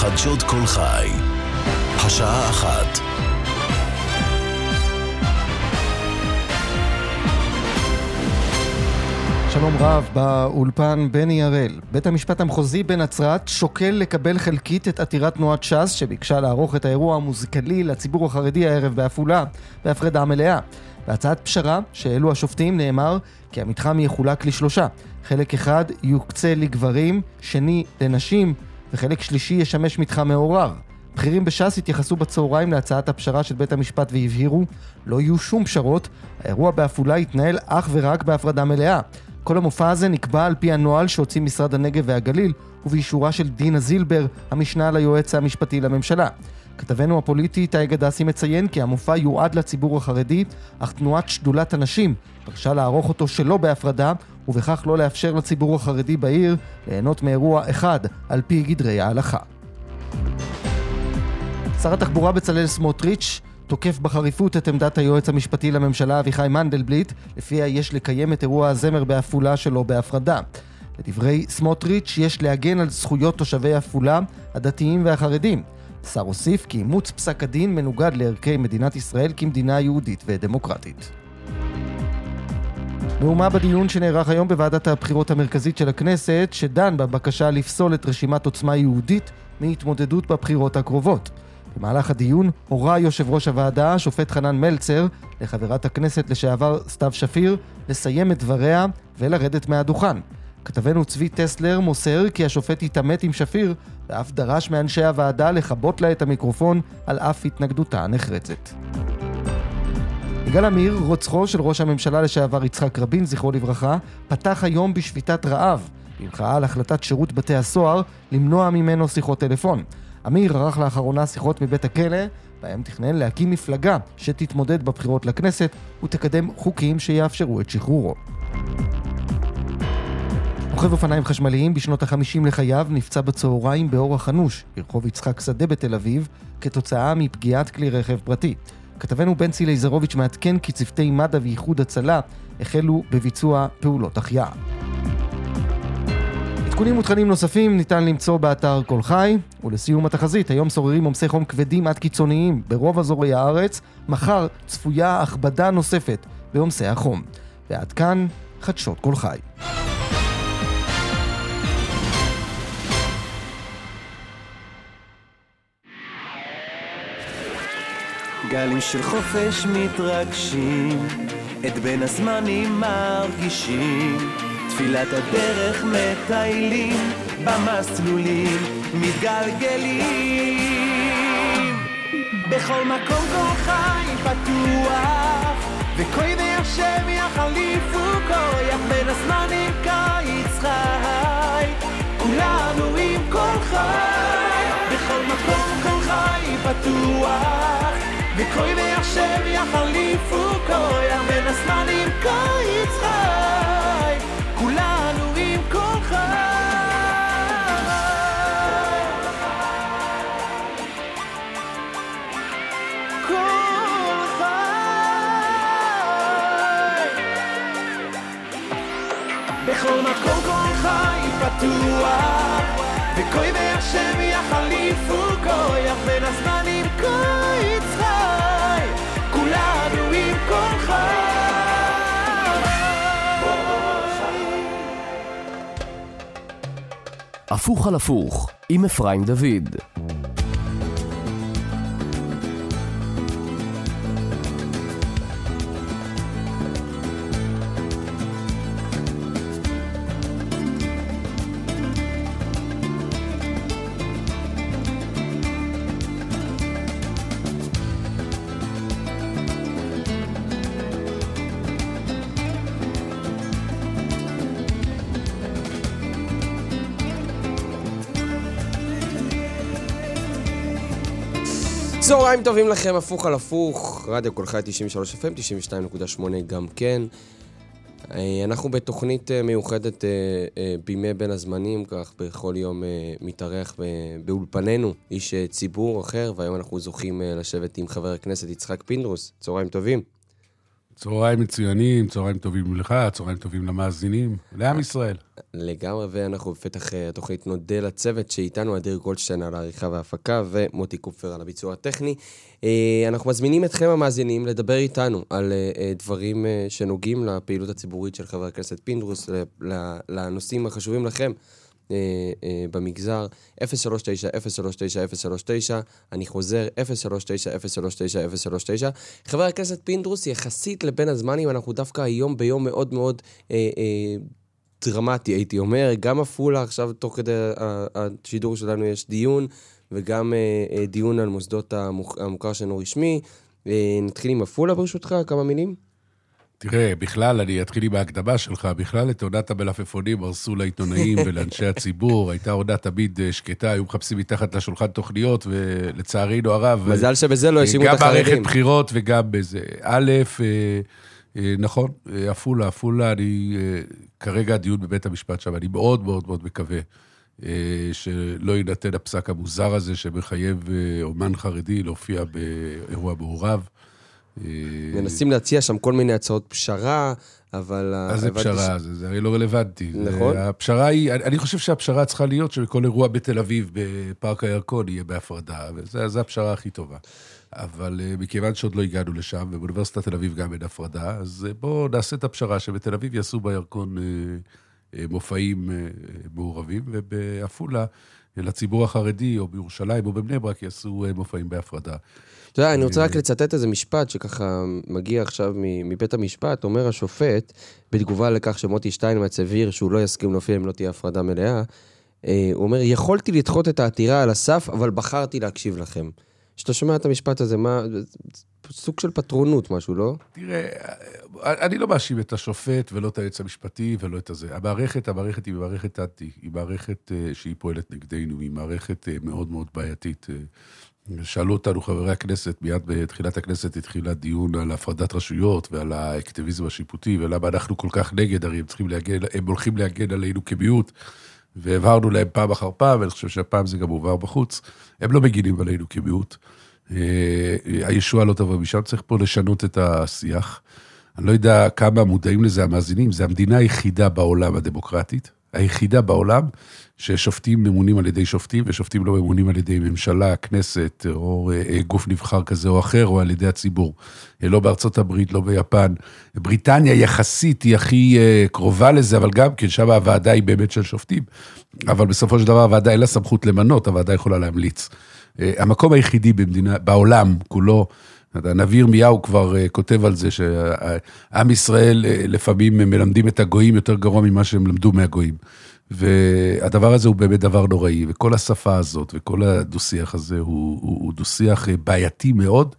חדשות כל חי. השעה 1. שלום רב, באולפן בני הראל. בית המשפט המחוזי בנצרת שוקל לקבל חלקית את עתירת תנועת ש"ס שביקשה לערוך את האירוע המוזיקלי לציבור החרדי הערב בעפולה בהפרדה מלאה. בהצעת פשרה שהעלו השופטים נאמר כי המתחם יחולק לשלושה. חלק אחד יוקצה לגברים, שני לנשים וחלק שלישי ישמש מתחם מעורר. בכירים בש"ס התייחסו בצהריים להצעת הפשרה של בית המשפט והבהירו לא יהיו שום פשרות, האירוע בעפולה יתנהל אך ורק בהפרדה מלאה. כל המופע הזה נקבע על פי הנוהל שהוציא משרד הנגב והגליל ובאישורה של דינה זילבר, המשנה ליועץ המשפטי לממשלה. כתבנו הפוליטי תאי גדסי מציין כי המופע יועד לציבור החרדי, אך תנועת שדולת הנשים דרשה לערוך אותו שלא בהפרדה ובכך לא לאפשר לציבור החרדי בעיר ליהנות מאירוע אחד על פי גדרי ההלכה. שר התחבורה בצלאל סמוטריץ' תוקף בחריפות את עמדת היועץ המשפטי לממשלה אביחי מנדלבליט, לפיה יש לקיים את אירוע הזמר בעפולה שלא בהפרדה. לדברי סמוטריץ' יש להגן על זכויות תושבי עפולה, הדתיים והחרדים. שר הוסיף כי אימוץ פסק הדין מנוגד לערכי מדינת ישראל כמדינה יהודית ודמוקרטית. מהומה בדיון שנערך היום בוועדת הבחירות המרכזית של הכנסת, שדן בבקשה לפסול את רשימת עוצמה יהודית מהתמודדות בבחירות הקרובות. במהלך הדיון הורה יושב ראש הוועדה, השופט חנן מלצר, לחברת הכנסת לשעבר סתיו שפיר, לסיים את דבריה ולרדת מהדוכן. כתבנו צבי טסלר מוסר כי השופט התעמת עם שפיר, ואף דרש מאנשי הוועדה לחבות לה את המיקרופון על אף התנגדותה הנחרצת. יגאל עמיר, רוצחו של ראש הממשלה לשעבר יצחק רבין, זכרו לברכה, פתח היום בשביתת רעב, במחאה על החלטת שירות בתי הסוהר למנוע ממנו שיחות טלפון. עמיר ערך לאחרונה שיחות מבית הכלא, בהם תכנן להקים מפלגה שתתמודד בבחירות לכנסת ותקדם חוקים שיאפשרו את שחרורו. רוכב אופניים חשמליים בשנות ה-50 לחייו נפצע בצהריים באורח אנוש ברחוב יצחק שדה בתל אביב כתוצאה מפגיעת כלי רכב פרטי. כתבנו בנצי לייזרוביץ' מעדכן כי צוותי מד"א ואיחוד הצלה החלו בביצוע פעולות החייאה. עדכונים ותכנים נוספים ניתן למצוא באתר כל חי. ולסיום התחזית, היום שוררים עומסי חום כבדים עד קיצוניים ברוב אזורי הארץ, מחר צפויה הכבדה נוספת בעומסי החום. ועד כאן חדשות כל חי. גלים של חופש מתרגשים, את בין הזמנים מרגישים, תפילת הדרך מטיילים, במסלולים מתגלגלים. בכל מקום כל חי פתוח, וכוי והשם יחליפו כוח, בין הזמנים קיץ חי, כולנו עם כל חי. בכל מקום כל חי פתוח, וכוי והשם יחליפו כוח, בין הזמנים קיץ חי, כולנו עם כל חי. כל חי. בכל מקום כל חי פתוח, וכוי והשם יחליפו כוח, בין הזמנים קיץ חי, כולנו עם כל חי. הפוך על הפוך עם אפרים דוד. צהריים טובים לכם, הפוך על הפוך, רדיו כל חי 93 FM, 92.8 גם כן. אנחנו בתוכנית מיוחדת בימי בין הזמנים, כך בכל יום מתארח באולפנינו איש ציבור אחר, והיום אנחנו זוכים לשבת עם חבר הכנסת יצחק פינדרוס. צהריים טובים. צהריים מצוינים, צהריים טובים לך, צהריים טובים למאזינים, לעם ישראל. לגמרי, ואנחנו בפתח התוכנית נודה לצוות שאיתנו, אדיר גולדשטיין על העריכה וההפקה, ומוטי קופר על הביצוע הטכני. אנחנו מזמינים אתכם המאזינים לדבר איתנו על דברים שנוגעים לפעילות הציבורית של חבר הכנסת פינדרוס, לנושאים החשובים לכם. במגזר 039-039-039, אני חוזר 039-039-039. חבר הכנסת פינדרוס, יחסית לבין הזמנים, אנחנו דווקא היום ביום מאוד מאוד דרמטי, הייתי אומר, גם אפולה, עכשיו תוך כדי השידור שלנו יש דיון, וגם דיון על מוסדות המוכר שאינו רשמי. נתחיל עם אפולה ברשותך, כמה מילים? תראה, בכלל, אני אתחיל עם ההקדמה שלך, בכלל את עונת המלפפונים הרסו לעיתונאים ולאנשי הציבור, הייתה עונה תמיד שקטה, היו מחפשים מתחת לשולחן תוכניות, ולצערינו הרב... מזל שבזה לא האשימו את החרדים. גם מערכת החרדים. בחירות וגם בזה. א', נכון, אפולה, אני כרגע הדיון בבית המשפט שם, אני מאוד מאוד מאוד מקווה שלא ינתן הפסק המוזר הזה, שמחייב אומן חרדי להופיע באירוע מעורב. מנסים להציע שם כל מיני הצעות פשרה, אבל... אז זה פשרה, זה הרי לא רלוונטי. נכון. הפשרה היא, אני חושב שהפשרה צריכה להיות שבכל אירוע בתל אביב, בפארק הירקון, יהיה בהפרדה, וזו הפשרה הכי טובה. אבל מכיוון שעוד לא הגענו לשם, ובאוניברסיטת תל אביב גם אין הפרדה, אז בואו נעשה את הפשרה שבתל אביב יעשו בירקון מופעים מעורבים, ובאפולה, לציבור החרדי, או בירושלים, או בבני ברק, יעשו מופעים בהפרדה. אתה יודע, אני רוצה רק לצטט איזה משפט שככה מגיע עכשיו מבית המשפט, אומר השופט, בתגובה לכך שמוטי שטיינמץ הבהיר שהוא לא יסכים להופיע אם לא תהיה הפרדה מלאה, הוא אומר, יכולתי לדחות את העתירה על הסף, אבל בחרתי להקשיב לכם. שאתה שומע את המשפט הזה, מה, סוג של פטרונות משהו, לא? תראה, אני לא מאשים את השופט ולא את היועץ המשפטי ולא את הזה. המערכת היא מערכת אנטי, היא מערכת שהיא פועלת נגדנו, היא מערכת מאוד מאוד בעייתית. שאלו אותנו חברי הכנסת, מיד בתחילת הכנסת התחילה דיון על הפרדת רשויות ועל האקטיביזם השיפוטי, ולמה אנחנו כל כך נגד, הרי הם הולכים להגן עלינו כמיעוט, והעברנו להם פעם אחר פעם, ואני חושב שהפעם זה גם עובר בחוץ, הם לא מגינים עלינו כמיעוט. הישועה לא תבוא משם, צריך פה לשנות את השיח. אני לא יודע כמה מודעים לזה המאזינים, זה המדינה היחידה בעולם הדמוקרטית, היחידה בעולם ששופטים ממונים על ידי שופטים, ושופטים לא ממונים על ידי ממשלה, כנסת, או גוף נבחר כזה או אחר, או על ידי הציבור. לא בארצות הברית, לא ביפן. בריטניה יחסית היא הכי קרובה לזה, אבל גם כן שם הוועדה היא באמת של שופטים. אבל בסופו של דבר הוועדה אין לה סמכות למנות, הוועדה יכולה להמליץ. המקום היחידי בעולם כולו, הנביא ירמיהו כבר כותב על זה, שעם ישראל לפעמים מלמדים את הגויים יותר גרוע ממה שהם למדו מהגויים. והדבר הזה הוא באמת דבר נוראי, וכל השפה הזאת וכל הדו-שיח הזה הוא דו-שיח בעייתי מאוד,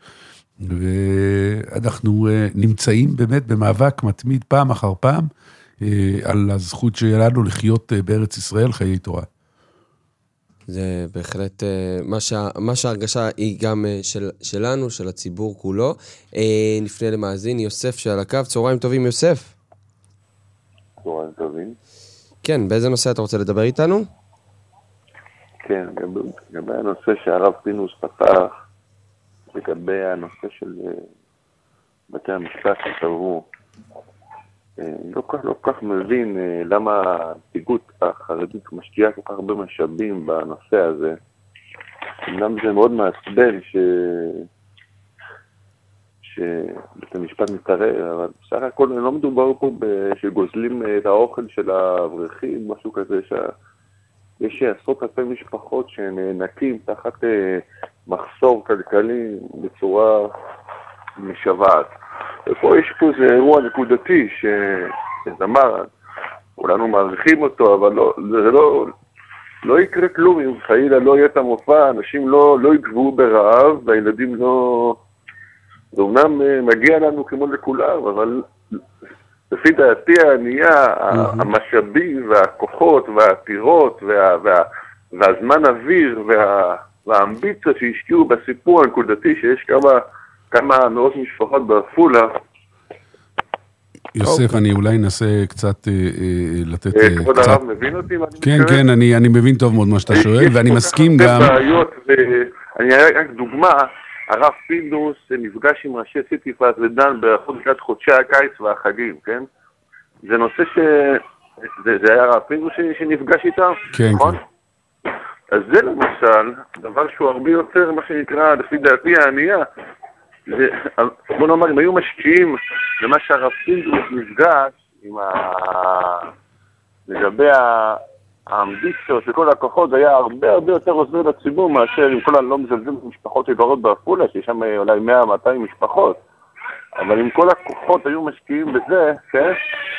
ואנחנו נמצאים באמת במאבק מתמיד פעם אחר פעם, על הזכות שלנו לחיות בארץ ישראל חיי תורה. זה בהחלט, מה שההרגשה היא גם שלנו, של הציבור כולו. נפנה למאזין יוסף שעל הקו, צהריים טובים יוסף. צהריים טובים. כן, באיזה נושא אתה רוצה לדבר איתנו? כן, לגבי הנושא שהרב פינדרוס פתח, לגבי הנושא של בתי המשפט שסברו, לא כל כך מבין למה הנציגות החרדית משקיעה כל כך הרבה משאבים בנושא הזה. אמנם זה מאוד מעצבן שבית המשפט מתערב, אבל בסך הכל לא מדובר פה שגוזלים את האוכל של האברכים, משהו כזה, יש עשרות אלפי משפחות שנאנקים תחת מחסור כלכלי בצורה משוועת. ופה יש פה איזה אירוע נקודתי שזמר, כולנו מעריכים אותו, אבל לא יקרה כלום אם חלילה לא יהיה את המופע, אנשים לא יגבו ברעב, והילדים לא... זה אומנם מגיע לנו כמו לכולם, אבל לפי דעתי הענייה, המשאבים והכוחות והעתירות והזמן אוויר והאמביציה שהשקיעו בסיפור הנקודתי שיש כמה מאות משפחות באפולה. יוסף, אני אולי אנסה קצת לתת... כבוד הרב מבין אותי? כן, אני מבין טוב מאוד מה שאתה שואל, ואני מסכים גם... אני רק דוגמה, הרב פינדרוס נפגש עם ראשי סיטיפס ודן לקראת חודשי הקיץ והחגים, כן? זה נושא זה היה הרב פינדרוס שנפגש איתם? כן, נכון? כן. אז זה למשל, דבר שהוא הרבה יותר, מה שנקרא, לפי דעתי הענייה, בוא נאמר, אם היו משקיעים למה שהרב פינדרוס נפגש לגבי האמביציות וכל הכוחות, זה היה הרבה יותר עוזר לציבור מאשר עם כל הלא מזלזל משפחות יקרות בעפולה, שיש שם אולי 100-200 משפחות, אבל אם כל הכוחות היו משקיעים בזה, כן?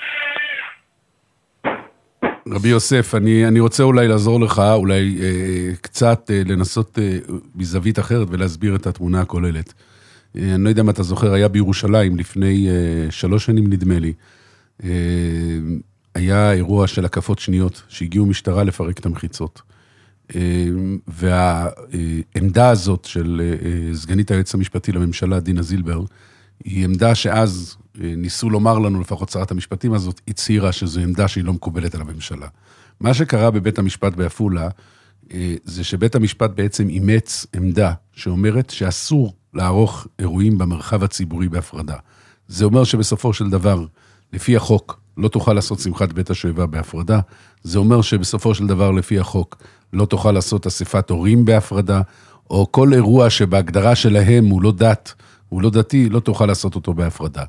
רבי יוסף, אני רוצה אולי לעזור לך, אולי קצת לנסות מזווית אחרת ולהסביר את התמונה הכוללת. אני לא יודע אם אתה זוכר, היה בירושלים לפני 3 שנים נדמה לי, היה אירוע של הקפות שניות, שהגיעו משטרה לפרק את המחיצות. והעמדה הזאת של סגנית היועץ המשפטי לממשלה, דינה זילבר, היא עמדה שאז ניסו לומר לנו, לפחות שרת המשפטים הזאת, הצהירה שזו עמדה שהיא לא מקובלת על הממשלה. מה שקרה בבית המשפט בעפולה, זה שבית המשפט בעצם אימץ עמדה שאומרת שאסור לערוך אירועים במרחב הציבורי בהפרדה. זה אומר שבסופו של דבר, לפי החוק, לא תוכל לעשות שמחת בית השואבה בהפרדה. זה אומר שבסופו של דבר, לפי החוק, לא תוכל לעשות אספת הורים בהפרדה, או כל אירוע שבהגדרה שלהם הוא לא דת, הוא לא דתי, לא תוכל לעשות אותו בהפרדה.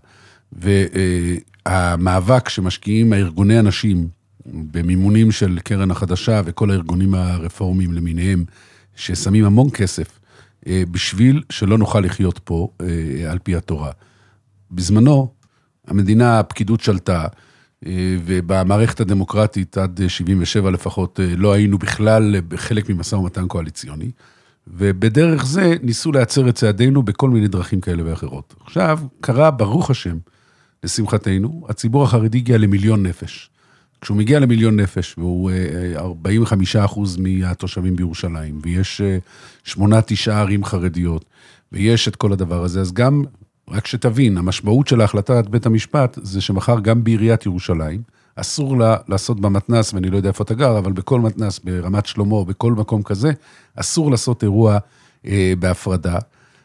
והמאבק שמשקיעים הארגוני אנשים, במימונים של קרן החדשה, וכל הארגונים הרפורמיים למיניהם, ששמים המון כסף, בשביל שלא נוכל לחיות פה על פי התורה. בזמנו, המדינה, הפקידות שלטה, ובמערכת הדמוקרטית עד 77 לפחות, לא היינו בכלל חלק ממשא ומתן קואליציוני, ובדרך זה ניסו לייצר את צעדינו בכל מיני דרכים כאלה ואחרות. עכשיו, קרה ברוך השם, לשמחתנו, הציבור החרדי הגיע ל1,000,000 נפש. כשהוא מגיע ל1,000,000 נפש, והוא 45% מהתושבים בירושלים, ויש 8-9 ערים חרדיות, ויש את כל הדבר הזה, אז גם, רק שתבין, המשמעות של ההחלטת בית המשפט, זה שמחר גם בעיריית ירושלים, אסור לה לעשות במתנס, ואני לא יודע איפה אתה גר, אבל בכל מתנס, ברמת שלמה, בכל מקום כזה, אסור לעשות אירוע בהפרדה,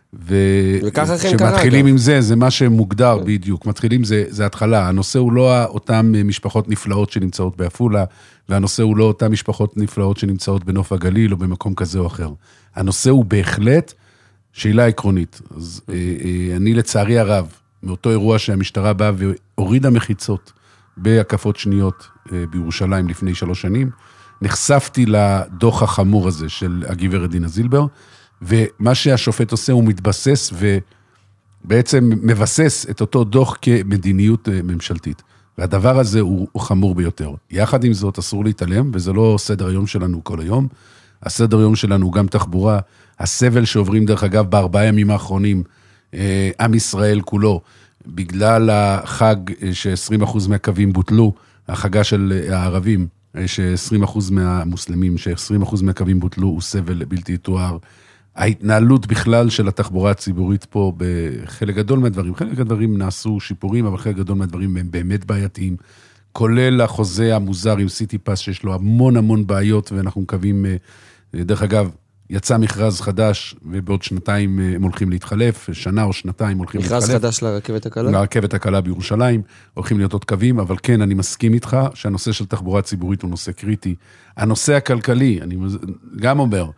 וכשמתחילים עם זה, זה מה שמוגדר בדיוק, מתחילים זה התחלה, הנושא הוא לא אותם משפחות נפלאות שנמצאות בעפולה, והנושא הוא לא אותם משפחות נפלאות שנמצאות בנוף הגליל, או במקום כזה או אחר. הנושא הוא בהחלט שאלה עקרונית. אז אני לצערי הרב, מאותו אירוע שהמשטרה באה והורידה מחיצות בהקפות שניות בירושלים לפני 3 שנים, נחשפתי לדוח החמור הזה של הגברת דינה זילבר, ומה שהשופט עושה הוא מתבסס ובעצם מבסס את אותו דוח כמדיניות ממשלתית. והדבר הזה הוא חמור ביותר. יחד עם זאת אסור להתעלם, וזה לא סדר היום שלנו כל היום. הסדר היום שלנו הוא גם תחבורה, הסבל שעוברים דרך אגב ב4 ימים האחרונים, עם ישראל כולו, בגלל החג ש20% מהקווים בוטלו, החגה של הערבים, ש20% מהמוסלמים, ש20% מהקווים בוטלו, הוא סבל בלתי יתואר. ההתנהלות בכלל של התחבורה הציבורית פה, בחלק גדול מהדברים, חלק הדברים נעשו שיפורים, אבל חלק גדול מהדברים הם באמת בעייתיים, כולל החוזה המוזר עם סיטיפס, שיש לו המון בעיות, ואנחנו מקווים, דרך אגב, יצא מכרז חדש, ובעוד 2 הם הולכים להתחלף, 1 או 2 הולכים להתחלף. מכרז חדש לרכבת הקלה? לרכבת הקלה בירושלים, הולכים להיות עוד קווים, אבל כן, אני מסכים איתך, שהנושא של תחבורה ציבורית הוא נושא קריטי. הנושא הכלכלי, אני גם אומר,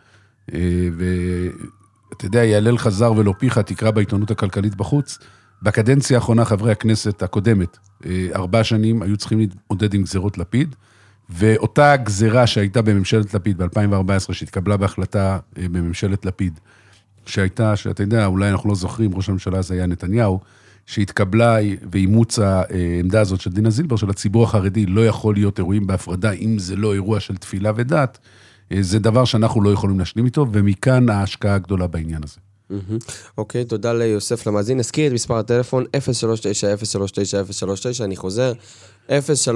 ואתה יודע, יעלל חזר ולא פיך, תקרא בעיתונות הכלכלית בחוץ, בקדנציה האחרונה חברי הכנסת הקודמת, 4 שנים היו צריכים להתמודד עם גזירות לפיד, ואותה גזירה שהייתה בממשלת לפיד ב-2014, שהתקבלה בהחלטה בממשלת לפיד, שהייתה, שאתה יודע, אולי אנחנו לא זוכרים, ראש הממשלה הזה היה נתניהו, שהתקבלה ואימוץ העמדה הזאת של דינה זילבר, של הציבור החרדי, לא יכול להיות אירועים בהפרדה, אם זה לא אירוע של תפילה ודת, זה דבר שאנחנו לא יכולים להשלים איתו, ומכאן ההשקעה הגדולה בעניין הזה. אוקיי, תודה ליוסף למאזין. נזכיר את מספר הטלפון 039-039-039, אני חוזר, 039-039-039.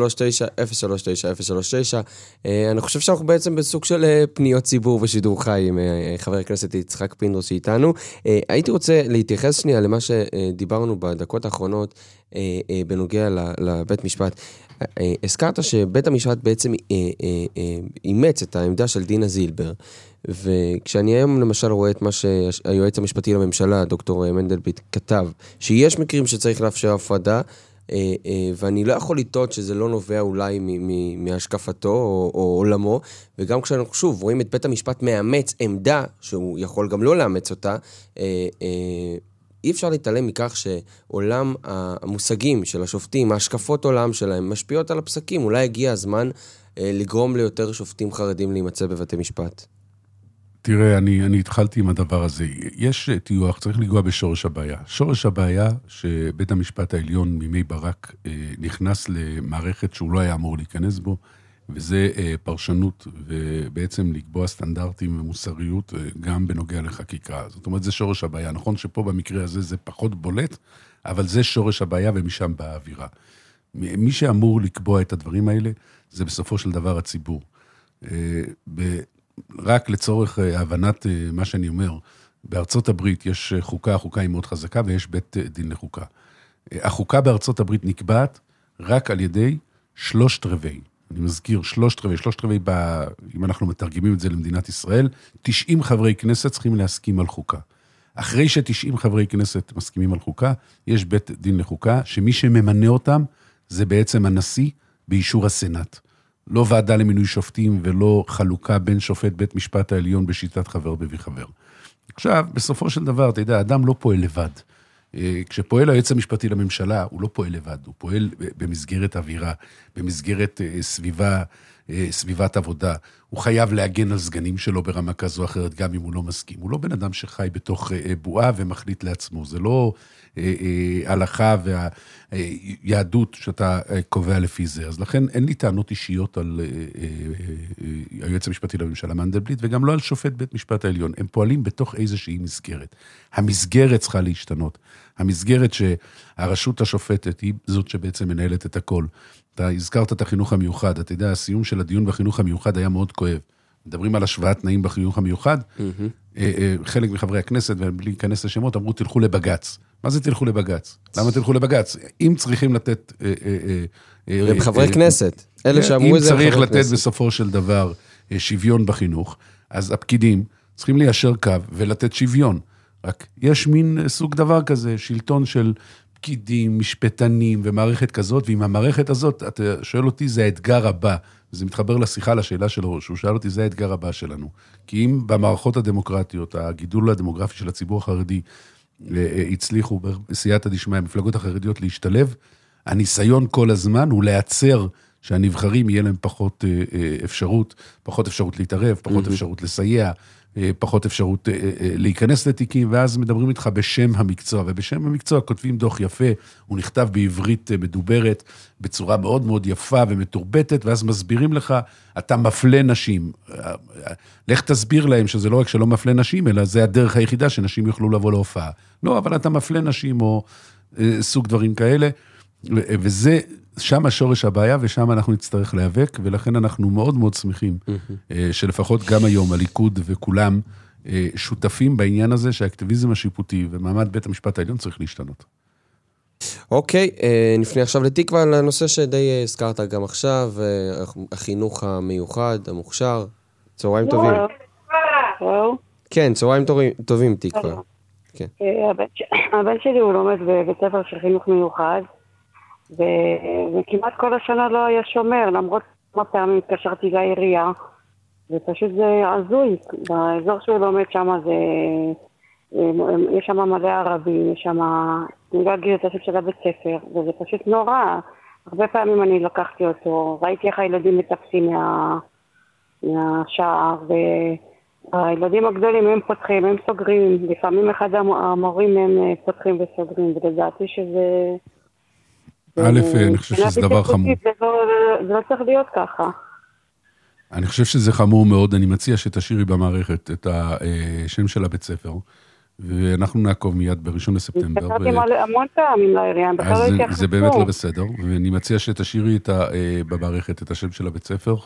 אני חושב שאנחנו בעצם בסוג של פניות ציבור ושידור חי עם חבר הכנסת יצחק פינדרוס שאיתנו. הייתי רוצה להתייחס שנייה למה שדיברנו בדקות האחרונות בנוגע לבית משפט. הזכרת שבית המשפט בעצם אימץ את העמדה של דינה זילבר, וכשאני היום למשל רואה את מה שהיועץ המשפטי לממשלה, דוקטור מנדלבליט, כתב, שיש מקרים שצריך לאפשר הפרדה, ואני לא יכול לטעות שזה לא נובע אולי מהשקפתו או עולמו, וגם כשאנחנו שוב רואים את בית המשפט מאמץ עמדה, שהוא יכול גם לא לאמץ אותה, אי אפשר להתעלם מכך שעולם המושגים של השופטים, ההשקפות עולם שלהם, משפיעות על הפסקים. אולי הגיע הזמן לגרום ליותר שופטים חרדים להימצא בבתי משפט. תראה, אני התחלתי עם הדבר הזה. יש טיוח, צריך לגוע בשורש הבעיה. שורש הבעיה שבית המשפט העליון מימי ברק נכנס למערכת שהוא לא היה אמור להיכנס בו, וזה פרשנות, ובעצם לקבוע סטנדרטים ומוסריות גם בנוגע לחקיקה. זאת אומרת, זה שורש הבעיה. נכון שפה במקרה הזה זה פחות בולט, אבל זה שורש הבעיה ומשם באווירה. מי שאמור לקבוע את הדברים האלה, זה בסופו של דבר הציבור. רק לצורך הבנת מה שאני אומר, בארצות הברית יש חוקה, החוקה היא מאוד חזקה, ויש בית דין לחוקה. החוקה בארצות הברית נקבעת רק על ידי 3/4. אני מזכיר, 3/4, אם אנחנו מתרגמים את זה למדינת ישראל, 90 חברי כנסת צריכים להסכים על חוקה. אחרי ש90 חברי כנסת מסכימים על חוקה, יש בית דין לחוקה, שמי שממנה אותם, זה בעצם הנשיא באישור הסנאט. לא ועדה למינוי שופטים, ולא חלוקה בין שופט בית משפט העליון בשיטת חבר מביא חבר. עכשיו, בסופו של דבר, אתה יודע, האדם לא פועל לבד. כשפועל היועץ המשפטי לממשלה, הוא לא פועל לבד, הוא פועל במסגרת אווירה, במסגרת סביבת עבודה. הוא חייב להגן על סגנים שלו ברמה כזו או אחרת, גם אם הוא לא מסכים. הוא לא בן אדם שחי בתוך בועה ומחליט לעצמו. זה לא הלכה והיהדות שאתה קובע לפי זה. אז לכן אין לי טענות אישיות על היועץ המשפטי לממשלה מנדלבליט, וגם לא על שופט בית משפט העליון. הם פועלים בתוך איזושהי מסגרת. המסגרת צריכה להשתנות. המסגרת שהרשות השופטת היא זאת שבעצם מנהלת את הכל. אתה הזכרת את החינוך המיוחד, אתה יודע, הסיום של הדיון בחינוך המיוחד היה מאוד כואב. מדברים על השוואת תנאים בחינוך המיוחד, חלק מחברי הכנסת, ובלי להיכנס לשמות, אמרו, תלכו לבגץ. מה זה תלכו לבגץ? למה תלכו לבגץ? אם צריכים לתת... הם חברי כנסת, אלה שאמרו את זה אם צריך לתת בסופו של דבר שוויון בחינוך, אז הפקידים צריכים ליישר קו ולתת שוויון. רק יש מין סוג דבר כזה, שלטון של פקידים, משפטנים ומערכת כזאת, ועם המערכת הזאת, אתה שואל אותי, זה האתגר הבא. זה מתחבר לשיחה, לשאלה שלו, שהוא שאל אותי, זה האתגר הבא שלנו. כי אם במערכות הדמוקרטיות, הגידול הדמוגרפי של הציבור החרדי, הצליחו בסייעתא דשמיא, המפלגות החרדיות להשתלב, הניסיון כל הזמן הוא לייצר שהנבחרים יהיה להם פחות אפשרות להתערב, פחות אפשרות לסייע, פחות אפשרות להיכנס לתיקים, ואז מדברים איתך בשם המקצוע, ובשם המקצוע כותבים דוח יפה, הוא נכתב בעברית מדוברת, בצורה מאוד מאוד יפה ומתורבתת, ואז מסבירים לך, אתה מפלה נשים. לך תסביר להם שזה לא רק שלא מפלה נשים, אלא זה הדרך היחידה שנשים יוכלו לבוא להופעה. לא, אבל אתה מפלה נשים, או סוג דברים כאלה, וזה... שם השורש הבעיה, ושם אנחנו נצטרך להיאבק, ולכן אנחנו מאוד מאוד שמחים, שלפחות גם היום הליכוד וכולם שותפים בעניין הזה, שהאקטיביזם השיפוטי ומעמד בית המשפט העליון צריך להשתנות. אוקיי, נפנה עכשיו לתקווה, לנושא שדי הזכרת גם עכשיו, החינוך המיוחד, המוכשר. צהריים טובים. כן, צהריים טובים, תקווה. הבן שלי הוא לומד בבית ספר של חינוך מיוחד, וכמעט כל השנה לא היה שומר, למרות כמה פעמים התקשרתי לעירייה, ופשוט זה עזוי. באזור שהוא לומד שם יש שם מלא ערבים, יש שם, אני לא אגיד את השם של הבית ספר, וזה פשוט נורא. הרבה פעמים אני לקחתי אותו, ראיתי איך הילדים מטפסים מהשער, והילדים הגדולים הם פותחים, הם סוגרים, לפעמים אחד המורים הם פותחים וסוגרים, ולדעתי שזה... א', אני חושב שזה דבר חמור. זה לא צריך להיות ככה. אני חושב שזה חמור מאוד, אני מציע שתשאירי במערכת את השם של הבית ספר, ואנחנו נעקוב מיד ב1 לספטמבר. התקשרתי המון פעמים לעירייה, בכלל לא התייחסו. זה באמת לא בסדר, ואני מציע שתשאירי במערכת את השם של הבית ספר,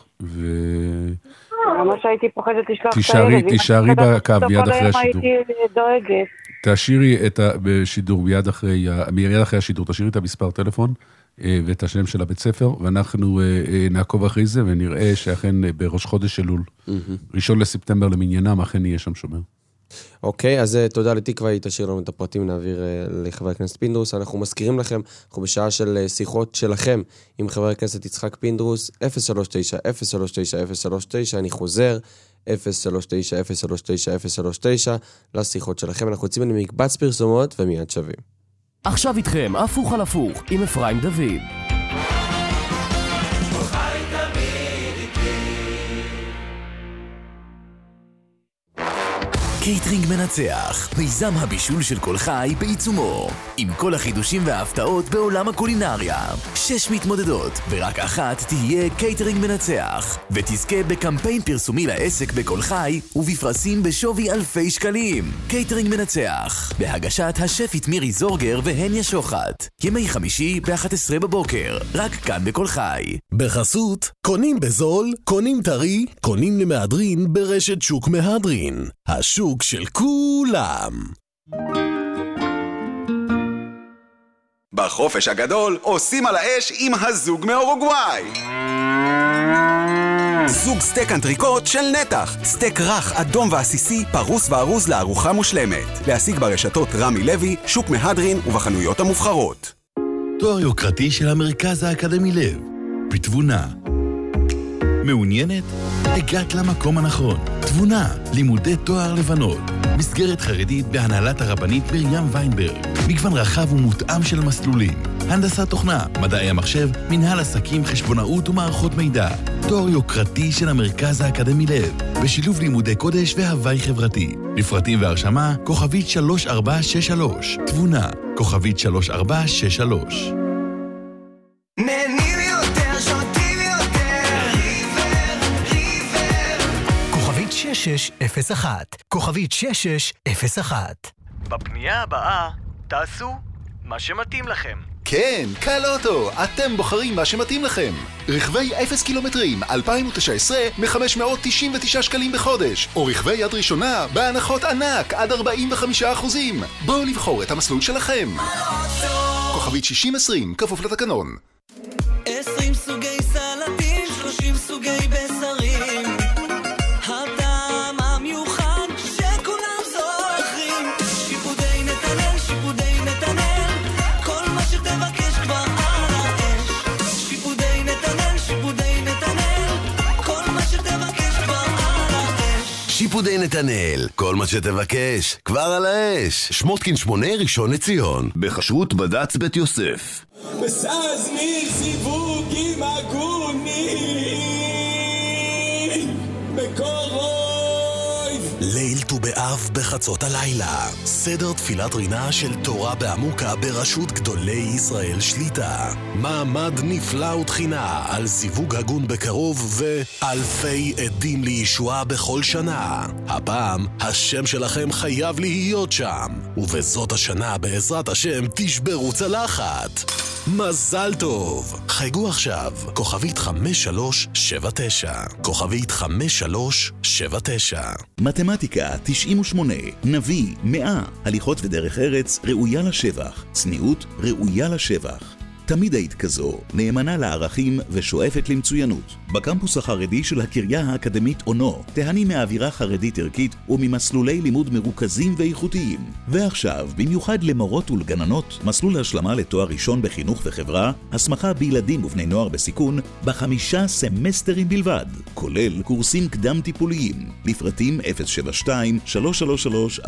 מה שהייתי פוחדת לשלוח את הילד. תישארי בקו מיד אחרי השידור. הייתי דואגת. תשאירי בשידור מיד אחרי השידור, תשאירי את המספר טלפון, ואת השם של הבית ספר, ואנחנו נעקוב אחרי זה, ונראה שאכן בראש חודש אלול, 1 לספטמבר למניינם, אכן יהיה שם שומר. אוקיי, אז תודה לתקווה, היא תשאיר לנו את הפרטים, נעביר לחבר הכנסת פינדרוס. אנחנו מזכירים לכם, אנחנו בשעה של שיחות שלכם עם חבר הכנסת יצחק פינדרוס, 039-039-039, אני חוזר, 039-039-039, לשיחות שלכם. אנחנו יוצאים למקבץ פרסומות ומיד שווים. עכשיו איתכם, הפוך על הפוך, עם אפרים דוד. קייטרינג מנצח, מיזם הבישול של כל חי בעיצומו, עם כל החידושים וההפתעות בעולם הקולינריה. 6 מתמודדות, ורק אחת תהיה קייטרינג מנצח, ותזכה בקמפיין פרסומי לעסק בכל חי, ובפרסים בשווי אלפי שקלים. קייטרינג מנצח, בהגשת השפית מירי זורגר והניה שוחט. ימי חמישי ב-11 בבוקר, רק כאן בכל חי. בחסות, קונים בזול, קונים טרי, קונים למהדרין ברשת שוק מהדרין. השוק של כולם. בחופש הגדול עושים על האש עם הזוג מאורוגוואי. זוג סטייק אנטריקוט של נתח. סטייק רך, אדום ועסיסי, פרוס וארוז לארוחה מושלמת. להשיג ברשתות רמי לוי, שוק מהדרין ובחנויות המובחרות. תואר יוקרתי של המרכז האקדמי לב. בתבונה. מעוניינת? הגעת למקום הנכון. תבונה, לימודי תואר לבנות. מסגרת חרדית בהנהלת הרבנית מרים ויינברג. מגוון רחב ומותאם של מסלולים. הנדסת תוכנה, מדעי המחשב, מנהל עסקים, חשבונאות ומערכות מידע. תואר יוקרתי של המרכז האקדמי לב. בשילוב לימודי קודש והווי חברתי. לפרטים והרשמה, כוכבית 3463. תבונה, כוכבית 3463. נהנים יותר, שותים יותר, ריבר. כוכבית 6601, כוכבית 6601. בפנייה הבאה, תעשו מה שמתאים לכם. כן, קל אוטו, אתם בוחרים מה שמתאים לכם. רכבי 0 קילומטרים 2019 מ-599 שקלים בחודש, או רכבי יד ראשונה בהנחות ענק עד 45%. בואו לבחור את המסלול שלכם. כוכבית 6020, כפוף לתקנון. 20 סוגי סלטים, 30 סוגי בשרים, הטעם המיוחד שכולם זוכרים. שיפודי נתנאל, שיפודי נתנאל, כל מה שתבקש כבר על האש. שיפודי נתנאל, שיפודי נתנאל, כל מה שתבקש כבר על האש. שיפודי נתנאל, כל מה שתבקש כבר על האש. שמותקין 8, ראשון לציון, בחשרות בד"ץ בית יוסף. בסזמיר סיווגים הגונים בקורוי. ליל ט"ו באב בחצות הלילה, סדר תפילת רינה של תורה בעמוקה בראשות גדולי ישראל שליטה. מעמד נפלא ותחינה על זיווג הגון בקרוב ואלפי עדים לישועה בכל שנה. הפעם השם שלכם חייב להיות שם, ובזאת השנה בעזרת השם תשברו צלחת. מזל טוב! חייגו עכשיו, כוכבית 5379, כוכבית 5379. מתמטיקה 98, נביא 100, הליכות ודרך ארץ ראויה לשבח, צניעות ראויה לשבח. תמיד היית כזו, נאמנה לערכים ושואפת למצוינות. בקמפוס החרדי של הקריה האקדמית אונו, תהני מאווירה חרדית ערכית וממסלולי לימוד מרוכזים ואיכותיים. ועכשיו, במיוחד למורות ולגננות, מסלול השלמה לתואר ראשון בחינוך וחברה, הסמכה בילדים ובני נוער בסיכון, ב5 סמסטרים בלבד, כולל קורסים קדם טיפוליים. לפרטים 072-333-4741.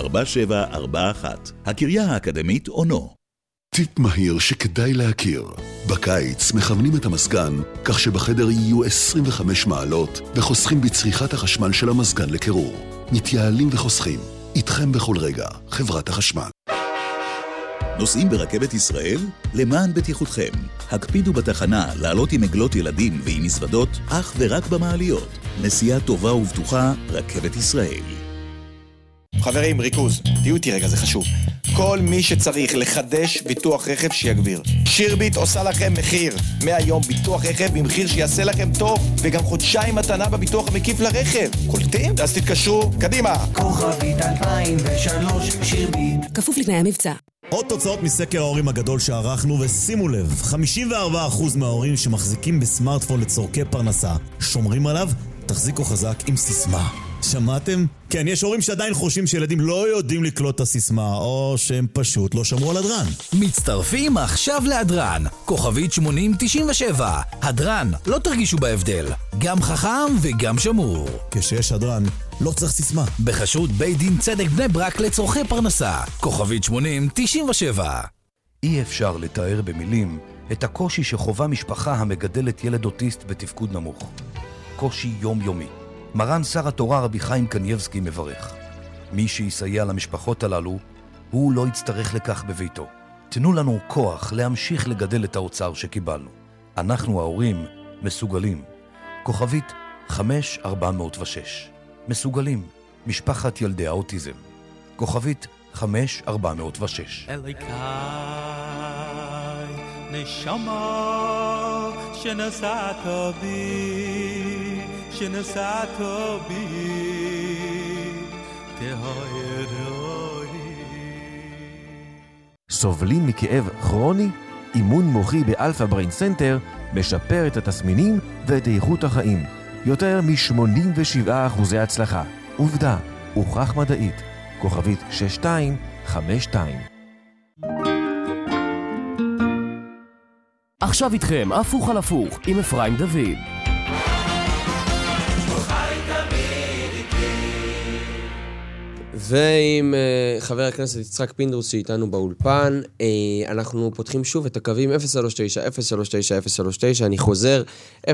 הקריה האקדמית אונו. טיפ מהיר שכדאי להכיר. בקיץ מכוונים את המזגן כך שבחדר יהיו 25 מעלות וחוסכים בצריכת החשמל של המזגן לקירור. מתייעלים וחוסכים. איתכם בכל רגע, חברת החשמל. נוסעים ברכבת ישראל? למען בטיחותכם. הקפידו בתחנה לעלות עם עגלות ילדים ועם מזוודות אך ורק במעליות. נסיעה טובה ובטוחה, רכבת ישראל. חברים, ריכוז, תהיו איתי רגע, זה חשוב. כל מי שצריך לחדש ביטוח רכב שיגביר. שירביט עושה לכם מחיר. מהיום ביטוח רכב במחיר שיעשה לכם טוב, וגם חודשיים מתנה בביטוח המקיף לרכב. קולטים? אז תתקשרו, קדימה. כוכבית 2003 שירביט. כפוף לתנאי המבצע. עוד תוצאות מסקר ההורים הגדול שערכנו, ושימו לב, 54% מההורים שמחזיקים בסמארטפון לצורכי פרנסה שומרים עליו. תחזיקו חזק עם סיסמה. שמעתם? כן, יש הורים שעדיין חושבים שילדים לא יודעים לקלוט את הסיסמה, או שהם פשוט לא שמרו על הדרן. מצטרפים עכשיו להדרן, כוכבית 8097. הדרן, לא תרגישו בהבדל, גם חכם וגם שמור. כשיש הדרן, לא צריך סיסמה. בחשרות בית דין צדק בני ברק לצורכי פרנסה, כוכבית 8097. אי אפשר לתאר במילים את הקושי שחובה משפחה המגדלת ילד אוטיסט בתפקוד נמוך. קושי יומיומי. מרן שר התורה רבי חיים קנייבסקי מברך. מי שיסייע למשפחות הללו, הוא לא יצטרך לכך בביתו. תנו לנו כוח להמשיך לגדל את האוצר שקיבלנו. אנחנו ההורים מסוגלים. כוכבית 5406. מסוגלים. משפחת ילדי האוטיזם. כוכבית 5406. אליקאי נשמה שנשאת בי, שנשאת בי, תהירוי. סובלים מכאב כרוני? אימון מוחי באלפא בריין סנטר משפר את התסמינים ואת איכות החיים. יותר מ-87% הצלחה. עובדה, הוכח מדעית. כוכבית 6252. עכשיו איתכם הפוך על הפוך עם אפרים דוד. ועם חבר הכנסת יצחק פינדרוס שאיתנו באולפן, אנחנו פותחים שוב את הקווים 039-039-039, אני חוזר, 039-039-039,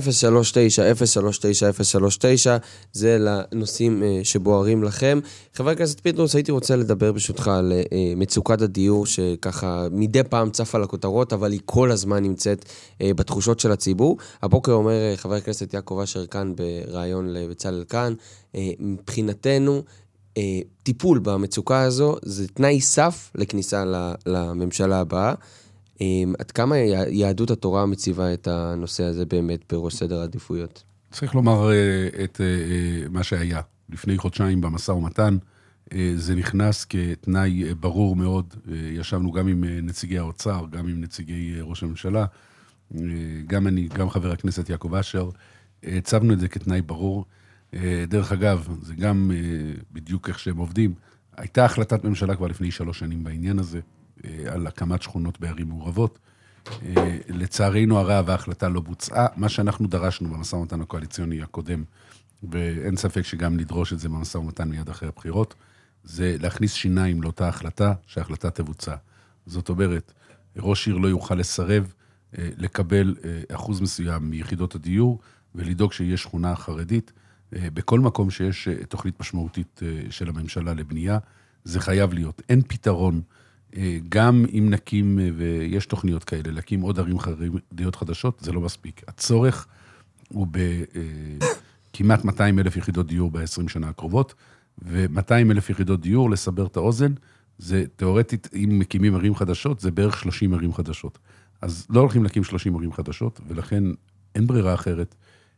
זה לנושאים שבוערים לכם. חבר הכנסת פינדרוס, הייתי רוצה לדבר ברשותך על מצוקת הדיור, שככה מדי פעם צפה לכותרות, אבל היא כל הזמן נמצאת בתחושות של הציבור. הבוקר אומר חבר הכנסת יעקב אשר כאן ברעיון לבצלאל כאן, מבחינתנו, טיפול במצוקה הזו זה תנאי סף לכניסה לממשלה הבאה. עד כמה יהדות התורה מציבה את הנושא הזה באמת בראש סדר העדיפויות? צריך לומר את מה שהיה. לפני חודשיים במשא ומתן, זה נכנס כתנאי ברור מאוד. ישבנו גם עם נציגי האוצר, גם עם נציגי ראש הממשלה, גם אני, גם חבר הכנסת יעקב אשר, הצבנו את זה כתנאי ברור. דרך אגב, זה גם בדיוק איך שהם עובדים. הייתה החלטת ממשלה כבר לפני 3 שנים בעניין הזה, על הקמת שכונות בערים מעורבות. לצערנו הרב, ההחלטה לא בוצעה. מה שאנחנו דרשנו במשא ומתן הקואליציוני הקודם, ואין ספק שגם נדרוש את זה במשא ומתן מיד אחרי הבחירות, זה להכניס שיניים לאותה החלטה, שההחלטה תבוצע. זאת אומרת, ראש עיר לא יוכל לסרב לקבל אחוז מסוים מיחידות הדיור, ולדאוג שיש שכונה חרדית, בכל מקום שיש תוכנית משמעותית של הממשלה לבנייה, זה חייב להיות. אין פתרון, גם אם נקים, ויש תוכניות כאלה, להקים עוד ערים חרדיות חדשות, זה לא מספיק. הצורך הוא בכמעט 200,000 יחידות דיור ב-20 שנה הקרובות, ו200,000 יחידות דיור, לסבר את האוזן, זה תיאורטית, אם מקימים ערים חדשות, זה בערך 30 ערים חדשות. אז לא הולכים להקים 30 ערים חדשות, ולכן אין ברירה אחרת.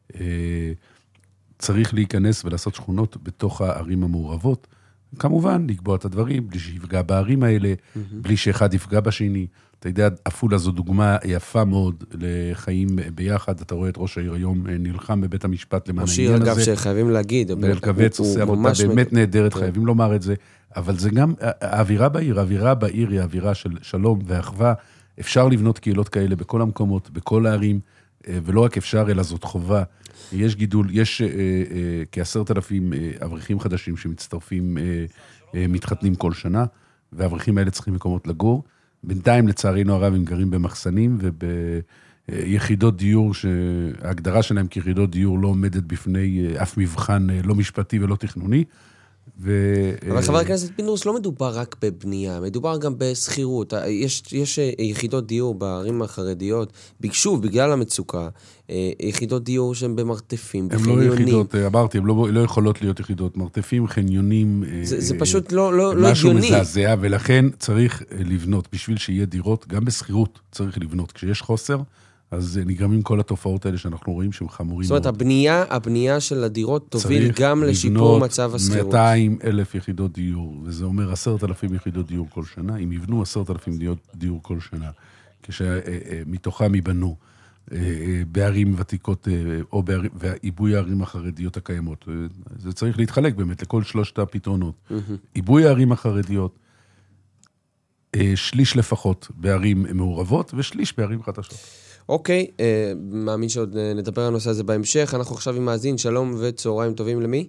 צריך להיכנס ולעשות שכונות בתוך הערים המעורבות, כמובן, לקבוע את הדברים, בלי שיפגע בערים האלה, בלי שאחד יפגע בשני. אתה יודע, עפולה זו דוגמה יפה מאוד לחיים ביחד. אתה רואה את ראש העיר היום נלחם בבית המשפט למען העניין הזה. ראש עיר, אגב, שחייבים להגיד. מלכווץ עושה עבודה באמת נהדרת, חייבים לומר את זה. אבל זה גם, האווירה בעיר היא האווירה של שלום ואחווה. אפשר לבנות קהילות כאלה בכל המקומות, בכל הערים, ולא רק אפשר, אלא זאת חובה. יש גידול, יש כ10,000 אברכים חדשים שמצטרפים, מתחתנים כל שנה, והאברכים האלה צריכים מקומות לגור. בינתיים, לצערנו הרב, הם גרים במחסנים וביחידות דיור, שההגדרה שלהם כיחידות דיור לא עומדת בפני אף מבחן לא משפטי ולא תכנוני. אבל חבר הכנסת פינדרוס, לא מדובר רק בבנייה, מדובר גם בסחירות. יש יחידות דיור בערים החרדיות, שוב, בגלל המצוקה, יחידות דיור שהן במרתפים, בחניונים. הם לא יחידות, אמרתי, הם לא יכולות להיות יחידות, מרתפים, חניונים. זה פשוט לא הגיוני. משהו מזעזע, ולכן צריך לבנות, בשביל שיהיה דירות, גם בסחירות צריך לבנות. כשיש חוסר, אז נגרמים כל התופעות האלה שאנחנו רואים שהם חמורים. זאת אומרת, הבנייה של הדירות תוביל גם לשיפור מצב השכירות. 200,000 יחידות דיור, וזה אומר 10,000 יחידות דיור כל שנה, אם יבנו 10,000 דיור כל שנה, כשמתוכם ייבנו בערים ותיקות, או ועיבוי הערים החרדיות הקיימות. זה צריך להתחלק באמת לכל שלושת הפתרונות. עיבוי הערים החרדיות, שליש לפחות בערים מעורבות, ושליש בערים חדשות. אוקיי, מאמין שעוד נדבר על הנושא הזה בהמשך. אנחנו עכשיו עם מאזין, שלום וצהריים טובים למי?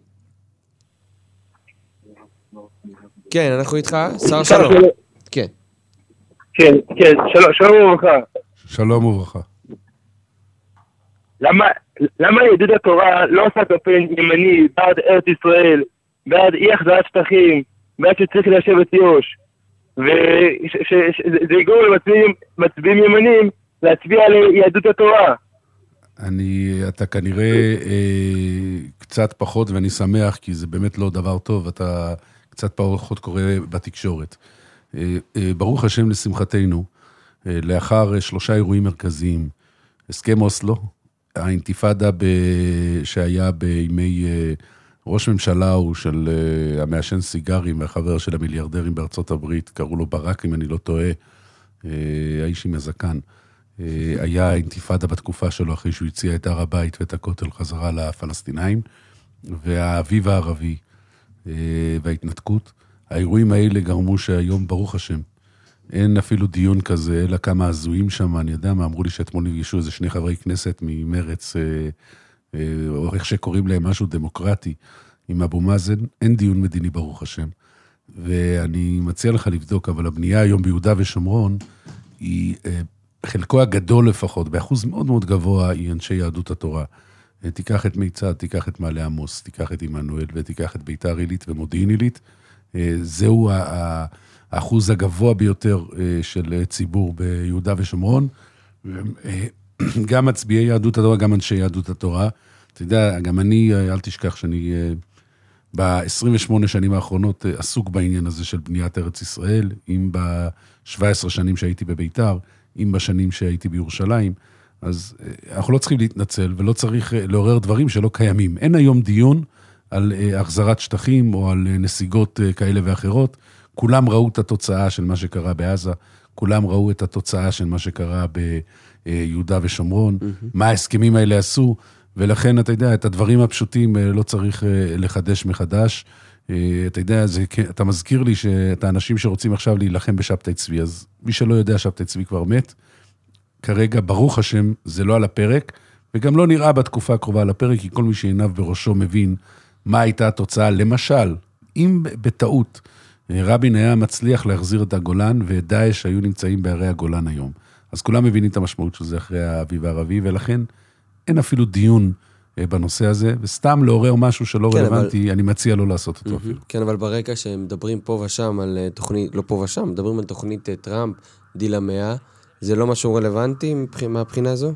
כן, אנחנו איתך, שר שלום. כן. כן, שלום וברכה. שלום וברכה. למה יהדות התורה לא עושה קמפיין ימני בעד ארץ ישראל, בעד אי החזרת שטחים, בעד שצריך ליישב את יו"ש, וזה יגרום למצביעים ימנים להצביע ליהדות התורה? אתה כנראה קצת פחות, ואני שמח, כי זה באמת לא דבר טוב, אתה קצת פחות קורא בתקשורת. ברוך השם לשמחתנו, לאחר 3 אירועים מרכזיים, הסכם אוסלו, האינתיפאדה שהיה בימי ראש ממשלה הוא של המעשן סיגרים, והחבר של המיליארדרים בארצות הברית, קראו לו ברק אם אני לא טועה, האיש עם הזקן, היה אינתיפאדה בתקופה שלו אחרי שהוא הציע את הר הבית ואת הכותל חזרה לפלסטינאים, והאביב הערבי וההתנתקות, האירועים האלה גרמו שהיום ברוך השם, אין אפילו דיון כזה, אלא כמה הזויים שם, אני יודע מה, אמרו לי שאתמול נפגשו איזה 2 חברי כנסת ממרץ, או איך שקוראים להם משהו דמוקרטי, עם אבו מאזן, אין דיון מדיני ברוך השם, ואני מציע לך לבדוק, אבל הבנייה היום ביהודה ושומרון, היא חלקו הגדול לפחות, באחוז מאוד מאוד גבוה, היא אנשי יהדות התורה. תיקח את מיצד, תיקח את מעלה עמוס, תיקח את עמנואל, ותיקח את ביתר עילית ומודיעין עילית, זהו האחוז הגבוה ביותר של ציבור ביהודה ושומרון, גם מצביעי יהדות התורה, גם אנשי יהדות התורה. אתה יודע, גם אני, אל תשכח שאני ב-28 שנים האחרונות עסוק בעניין הזה של בניית ארץ ישראל, אם ב-17 שנים שהייתי בביתר, אם בשנים שהייתי בירושלים, אז אנחנו לא צריכים להתנצל, ולא צריך לעורר דברים שלא קיימים. אין היום דיון על החזרת שטחים, או על נסיגות כאלה ואחרות. כולם ראו את התוצאה של מה שקרה בעזה, כולם ראו את התוצאה של מה שקרה ביהודה ושומרון, מה ההסכמים האלה עשו, ולכן אתה יודע, את הדברים הפשוטים לא צריך לחדש מחדש. אתה יודע, אתה מזכיר לי שאת האנשים שרוצים עכשיו להילחם בשבתאי צבי, אז מי שלא יודע, שבתאי צבי כבר מת. כרגע, ברוך השם, זה לא על הפרק, וגם לא נראה בתקופה הקרובה על הפרק, כי כל מי שעיניו בראשו מבין מה הייתה התוצאה. למשל, אם בטעות רבין היה מצליח להחזיר את הגולן, ודאעש היו נמצאים בערי הגולן היום. אז כולם מבינים את המשמעות של זה אחרי האביב הערבי, ולכן אין אפילו דיון בנושא הזה, וסתם לעורר משהו שלא רלוונטי, אני מציע לא לעשות אותו אפילו. כן, אבל ברגע שהם מדברים פה ושם על תוכנית, לא פה ושם, מדברים על תוכנית טראמפ, דיל המאה, זה לא משהו רלוונטי מהבחינה הזו?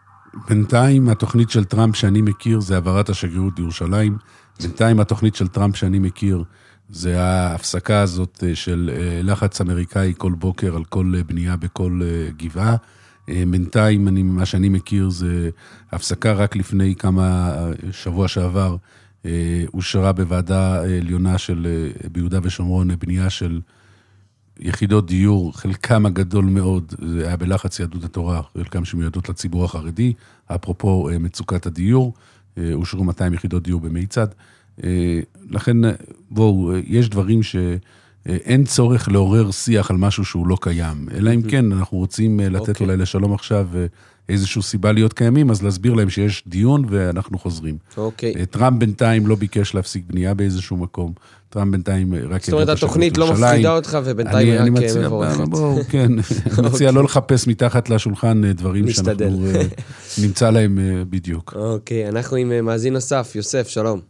בינתיים התוכנית של טראמפ שאני מכיר, זה העברת השגרירות לירושלים. בינתיים התוכנית של טראמפ שאני מכיר, זה ההפסקה הזאת של לחץ אמריקאי כל בוקר על כל בנייה בכל גבעה. בינתיים, מה שאני מכיר, זה הפסקה רק לפני שבוע שעבר, אושרה בוועדה עליונה של ביהודה ושומרון, בנייה של יחידות דיור, חלקם הגדול מאוד, זה היה בלחץ יהדות התורה, חלקם שמיועדות לציבור החרדי, אפרופו מצוקת הדיור, אושרו 200 יחידות דיור במיצד, לכן, בואו, יש דברים שאין צורך לעורר שיח על משהו שהוא לא קיים, אלא אם כן אנחנו רוצים לתת אולי לשלום עכשיו איזושהי סיבה להיות קיימים, אז להסביר להם שיש דיון ואנחנו חוזרים. טראמפ בינתיים לא ביקש להפסיק בנייה באיזשהו מקום, טראמפ בינתיים רק... זאת אומרת, התוכנית לא מפחידה אותך ובינתיים רק מבורכת. בואו, כן, אני מציע לא לחפש מתחת לשולחן דברים שאנחנו נמצא להם בדיוק. אוקיי, אנחנו עם מאזין נוסף, יוסף, שלום.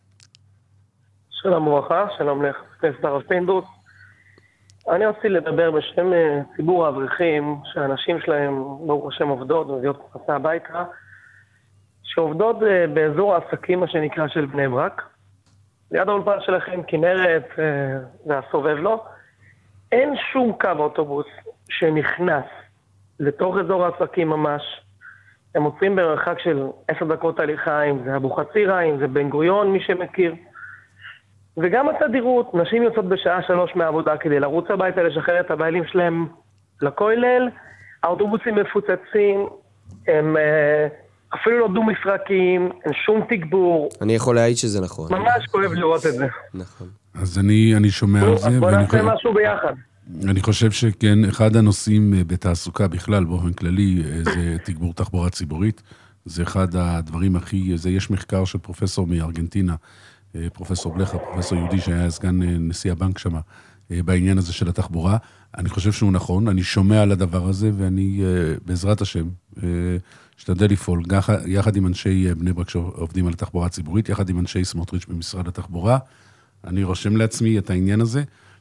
שלום וברכה, שלום לך, כנסת הרב פינדרוס. אני רוצה לדבר בשם ציבור האברכים, שהאנשים שלהם, ברוך השם, עובדות ומביאות פרנסה הביתה, שעובדות באזור העסקים, מה שנקרא, של בני ברק. ליד האולפן שלכם, כנרת והסובב לו, אין שום קו אוטובוס שנכנס לתוך אזור העסקים ממש, הם מוצאים במרחק של 10 דקות הליכה, אם זה אבוחצירא, אם זה בן גוריון, מי שמכיר. וגם התדירות, נשים יוצאות בשעה 3 מהעבודה כדי לרוץ הביתה, לשחרר את הבעלים שלהם לכולל, האוטובוסים מפוצצים, הם אפילו לא דו-מפרקים, אין שום תגבור. אני יכול להעיד שזה נכון. ממש כואב לראות את זה. נכון. אז אני שומע על זה. בוא נעשה משהו ביחד. אני חושב שכן, אחד הנושאים בתעסוקה בכלל, באופן כללי, זה תגבור תחבורה ציבורית. זה אחד הדברים יש מחקר של פרופסור מארגנטינה, פרופסור בלכה, פרופסור יהודי שהיה סגן נשיא הבנק שמה, בעניין הזה של התחבורה. אני חושב שהוא נכון, אני שומע על הדבר הזה, ואני בעזרת השם אשתדל לפעול, יחד עם אנשי בני ברק שעובדים על התחבורה הציבורית, יחד עם אנשי סמוטריץ' במשרד התחבורה. אני רושם לעצמי את העניין הזה,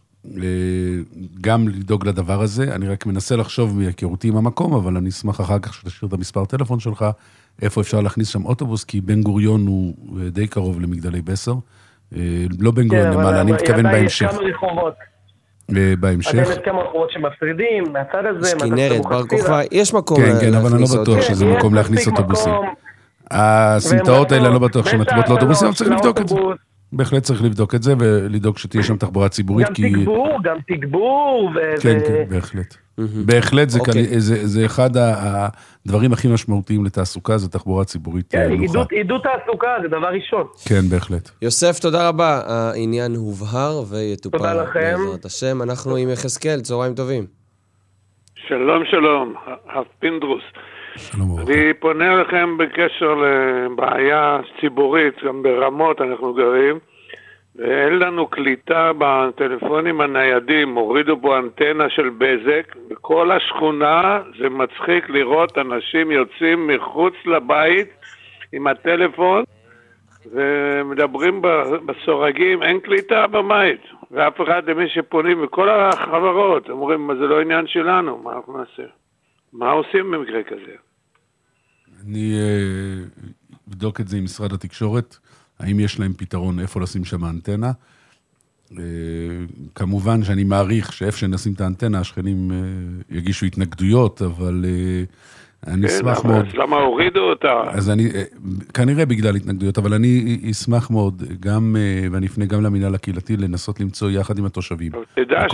גם לדאוג לדבר הזה. אני רק מנסה לחשוב מהיכרותי עם המקום, אבל אני אשמח אחר כך שתשאיר את המספר טלפון שלך, איפה אפשר להכניס שם אוטובוס, כי בן גוריון הוא די קרוב למגדלי בסר. לא בן גוריון למעלה, אני מתכוון בהמשך. יש כמה רחובות. בהמשך. יש כמה רחובות שמפרידים, מהצד הזה, סכינרת, בר כוכבא, יש מקום כן, אבל אני לא בטוח שזה מקום להכניס אוטובוסים. הסמטאות האלה לא בטוח שמתאימות לאוטובוסים, אבל צריך לבדוק את זה. בהחלט צריך לבדוק את זה, ולדאוג שתהיה שם תחבורה ציבורית. גם תגבור. כן, בהחלט. בהחלט זה אחד הדברים הכי משמעותיים לתעסוקה, זה תחבורה ציבורית נוחה. עידוד תעסוקה זה דבר ראשון. כן, בהחלט. יוסף, תודה רבה. העניין הובהר ויטופל בעזרת השם. אנחנו עם יחזקאל, צהריים טובים. שלום, שלום, הרב פינדרוס. אני פונה לכם בקשר לבעיה ציבורית, גם ברמות אנחנו גרים, ואין לנו קליטה בטלפונים הניידים, הורידו פה אנטנה של בזק, בכל השכונה זה מצחיק לראות אנשים יוצאים מחוץ לבית עם הטלפון, ומדברים בסורגים, אין קליטה בבית, ואף אחד למי שפונים, וכל החברות אומרים, זה לא עניין שלנו, מה אנחנו נעשה? מה עושים במקרה כזה? אני אבדוק את זה עם משרד התקשורת, האם יש להם פתרון איפה לשים שם האנטנה. כמובן שאני מעריך שאיפה שנשים את האנטנה, השכנים יגישו התנגדויות, אבל אני אשמח מאוד. למה הורידו אותה? אז אני, כנראה בגלל התנגדויות, אבל אני אשמח מאוד, גם, ואני אפנה גם למינהל הקהילתי, לנסות למצוא יחד עם התושבים. תדע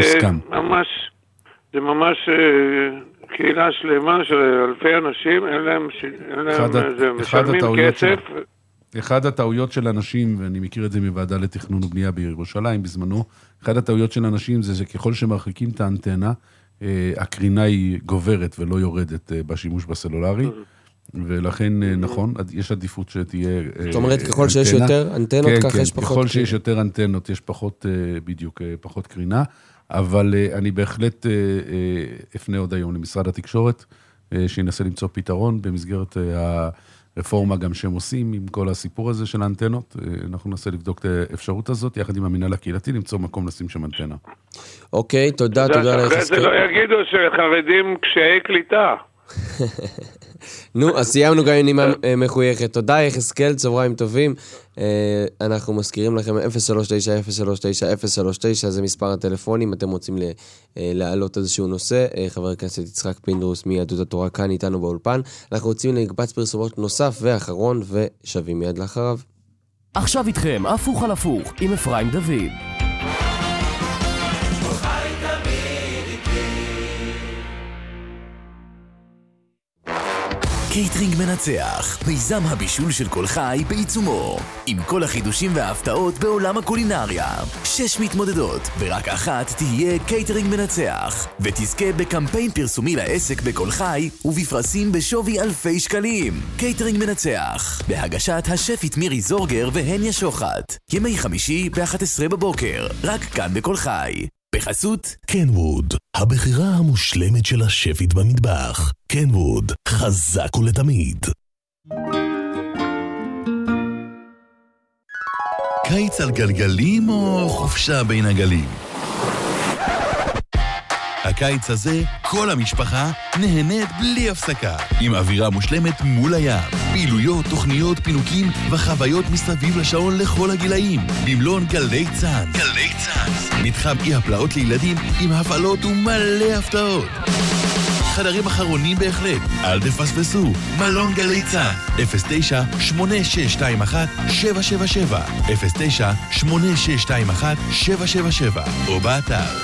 זה ממש קהילה שלמה של אלפי אנשים, אין להם משלמים כסף. אחד הטעויות של אנשים, ואני מכיר את זה מוועדה לתכנון ובנייה בירושלים בזמנו, אחד הטעויות של אנשים זה שככל שמרחיקים את האנטנה, הקרינה היא גוברת ולא יורדת בשימוש בסלולרי, ולכן נכון, יש עדיפות שתהיה... זאת אומרת, ככל שיש יותר אנטנות, ככה יש פחות... ככל שיש יותר אנטנות, יש פחות, בדיוק, פחות קרינה, אבל אני בהחלט אפנה עוד היום למשרד התקשורת, שינסה למצוא פתרון במסגרת הרפורמה גם שהם עושים עם כל הסיפור הזה של האנטנות. אנחנו ננסה לבדוק את האפשרות הזאת, יחד עם המינהל הקהילתי, למצוא מקום לשים שם אנטנה. אוקיי, תודה לך. אחרי זה לא יגידו שחרדים קשיי קליטה. נו, אז סיימנו גם עם נימה מחויכת. תודה יחזקאל, צהריים טובים. אנחנו מזכירים לכם 039039 זה מספר הטלפונים, אתם רוצים להעלות איזשהו נושא. חבר הכנסת יצחק פינדרוס מיהדות התורה כאן איתנו באולפן. אנחנו רוצים לקבץ פרסומות נוסף ואחרון, ושווים מיד לאחריו. עכשיו איתכם הפוך על הפוך עם אפרים דוד. קייטרינג מנצח, מיזם הבישול של כל חי בעיצומו, עם כל החידושים וההפתעות בעולם הקולינריה. 6 מתמודדות, ורק אחת תהיה קייטרינג מנצח, ותזכה בקמפיין פרסומי לעסק בכל חי, ובפרסים בשווי אלפי שקלים. קייטרינג מנצח, בהגשת השפית מירי זורגר והניה שוחט. ימי חמישי ב-11 בבוקר, רק כאן בכל חי. בחסות קנווד, הבחירה המושלמת של השפית במטבח. קנווד, חזק ולתמיד. קיץ על גלגלים או חופשה בין הגלים? הקיץ הזה, כל המשפחה נהנית בלי הפסקה, עם אווירה מושלמת מול הים. פעילויות, תוכניות, פינוקים וחוויות מסביב לשעון לכל הגילאים. במלון גלי צאנז. גלי צאנז. מתחם אי הפלאות לילדים עם הפעלות ומלא הפתעות. חדרים אחרונים בהחלט. אל תפספסו, מלון גלי צה"ל, 09-8621-777, 09-8621-777, או באתר.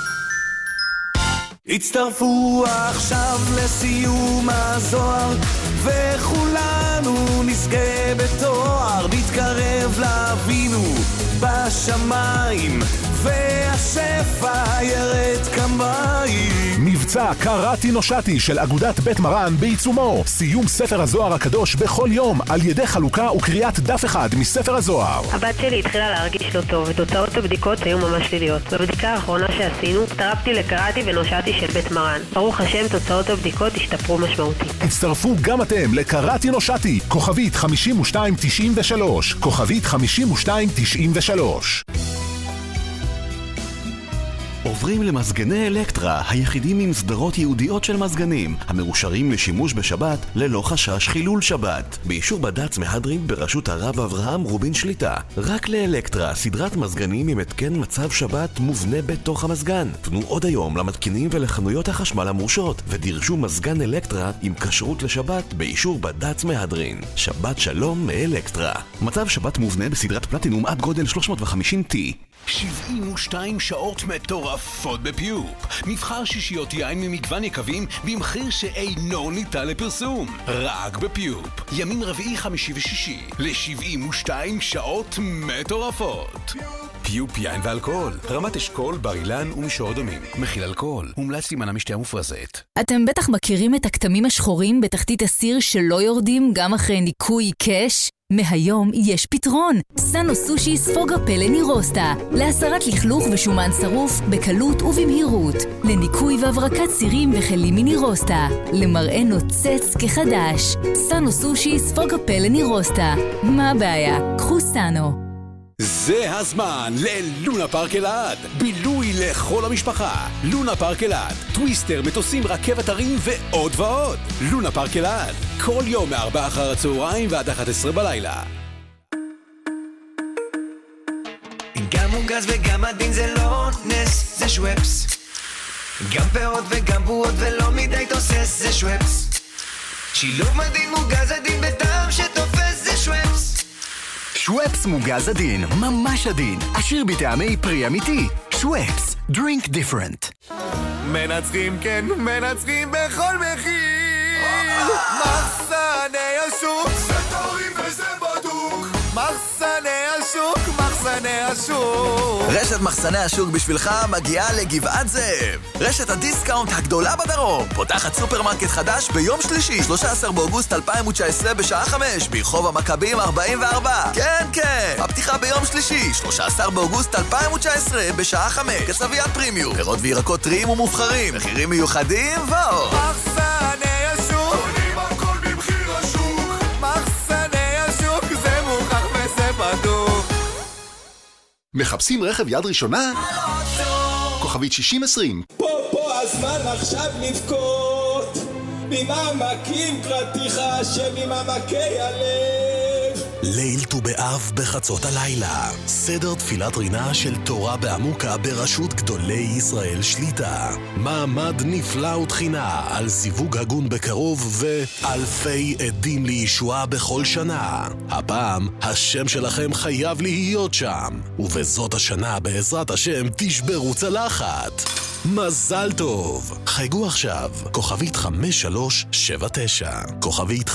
הצטרפו עכשיו לסיום הזוהר, וכולנו נזכה בתואר, נתקרב לאבינו בשמיים, והשפע ירד כמים. מבצע קראתי נושעתי של אגודת בית מרן בעיצומו. סיום ספר הזוהר הקדוש בכל יום על ידי חלוקה וקריאת דף אחד מספר הזוהר. הבת שלי התחילה להרגיש לא טוב ותוצאות הבדיקות היו ממש שליליות. בבדיקה האחרונה שעשינו הצטרפתי לקראתי ונושעתי של בית מרן. ברוך השם, תוצאות הבדיקות השתפרו משמעותית. הצטרפו גם אתם לקראתי נושעתי, כוכבית 5293, כוכבית 5293. עוברים למזגני אלקטרה, היחידים עם סדרות ייעודיות של מזגנים, המאושרים לשימוש בשבת ללא חשש חילול שבת. באישור בד"ץ מהדרין בראשות הרב אברהם רובין שליטה. רק לאלקטרה, סדרת מזגנים עם התקן מצב שבת מובנה בתוך המזגן. פנו עוד היום למתקינים ולחנויות החשמל המאושרות, ודרשו מזגן אלקטרה עם כשרות לשבת באישור בד"ץ מהדרין. שבת שלום מאלקטרה. מצב שבת מובנה בסדרת פלטינום עד גודל 350T. 72 שעות מטורפות בפיופ. מבחר שישיות יין ממגוון יקבים במחיר שאינו ניתן לפרסום. רק בפיופ. ימים רביעי, חמישי ושישי. ל-72 שעות מטורפות. פיופ יין ואלכוהול. רמת אשכול, בר אילן ומישור אדומים. מכיל אלכוהול. מומלץ להימנע משתייה מופרזת. אתם בטח מכירים את הכתמים השחורים בתחתית הסיר שלא יורדים גם אחרי ניקוי קש? מהיום יש פתרון. סאנו סושי ספוג הפה לנירוסטה. להסרת לכלוך ושומן שרוף בקלות ובמהירות. לניקוי והברקת סירים וכלים מנירוסטה. למראה נוצץ כחדש. סאנו סושי ספוג הפה לנירוסטה. מה הבעיה? קחו סאנו. זה הזמן ללונה פארק אלעד. בילוי לכל המשפחה. לונה פארק אלעד. טוויסטר, מטוסים, רכבת הרים ועוד ועוד. לונה פארק אלעד. כל יום מ-4 אחר הצהריים ועד 11 בלילה. גם מוגז וגם עדין זה לא נס, זה שוואפס. גם פירות וגם בועות ולא מדי תוסס, זה שוואפס. שילוב מדהים מוגז עדין בטעם שתופס, זה שוואפס. שוואפס מוגז עדין, ממש עדין, עשיר בטעמי פרי אמיתי. שוואפס, drink different. מנצחים, כן, מנצחים בכל מחיר. מחסני השוק, זה טורים וזה בדוק. מחסני השוק, מחסני השוק. רשת מחסני השוק בשבילך מגיעה לגבעת זאב. רשת הדיסקאונט הגדולה בדרום. פותחת סופרמרקט חדש ביום שלישי, 13 באוגוסט 2019 בשעה 5, ברחוב המכבים 44. כן, כן, הפתיחה ביום שלישי, 13 באוגוסט 2019 בשעה 5. כצביית פרימיום, פירות וירקות טריים ומובחרים, מחירים מיוחדים ועוד. מחסני השוק, קונים הכל במחיר השוק. מחסני השוק, זה מוכח וזה בדוק. מחפשים רכב יד ראשונה? כוכבית 6020. פה הזמן עכשיו לבכות ממעמקים פרטיך שממעמקי הלב. ליל ט"ו באב בחצות הלילה. סדר תפילת רינה של תורה בעמוקה בראשות גדולי ישראל שליטה. מעמד נפלא ותחינה על זיווג הגון בקרוב ואלפי עדים לישועה בכל שנה. הפעם השם שלכם חייב להיות שם. ובזאת השנה בעזרת השם תשברו צלחת. מזל טוב. חייגו עכשיו. כוכבית 5379. כוכבית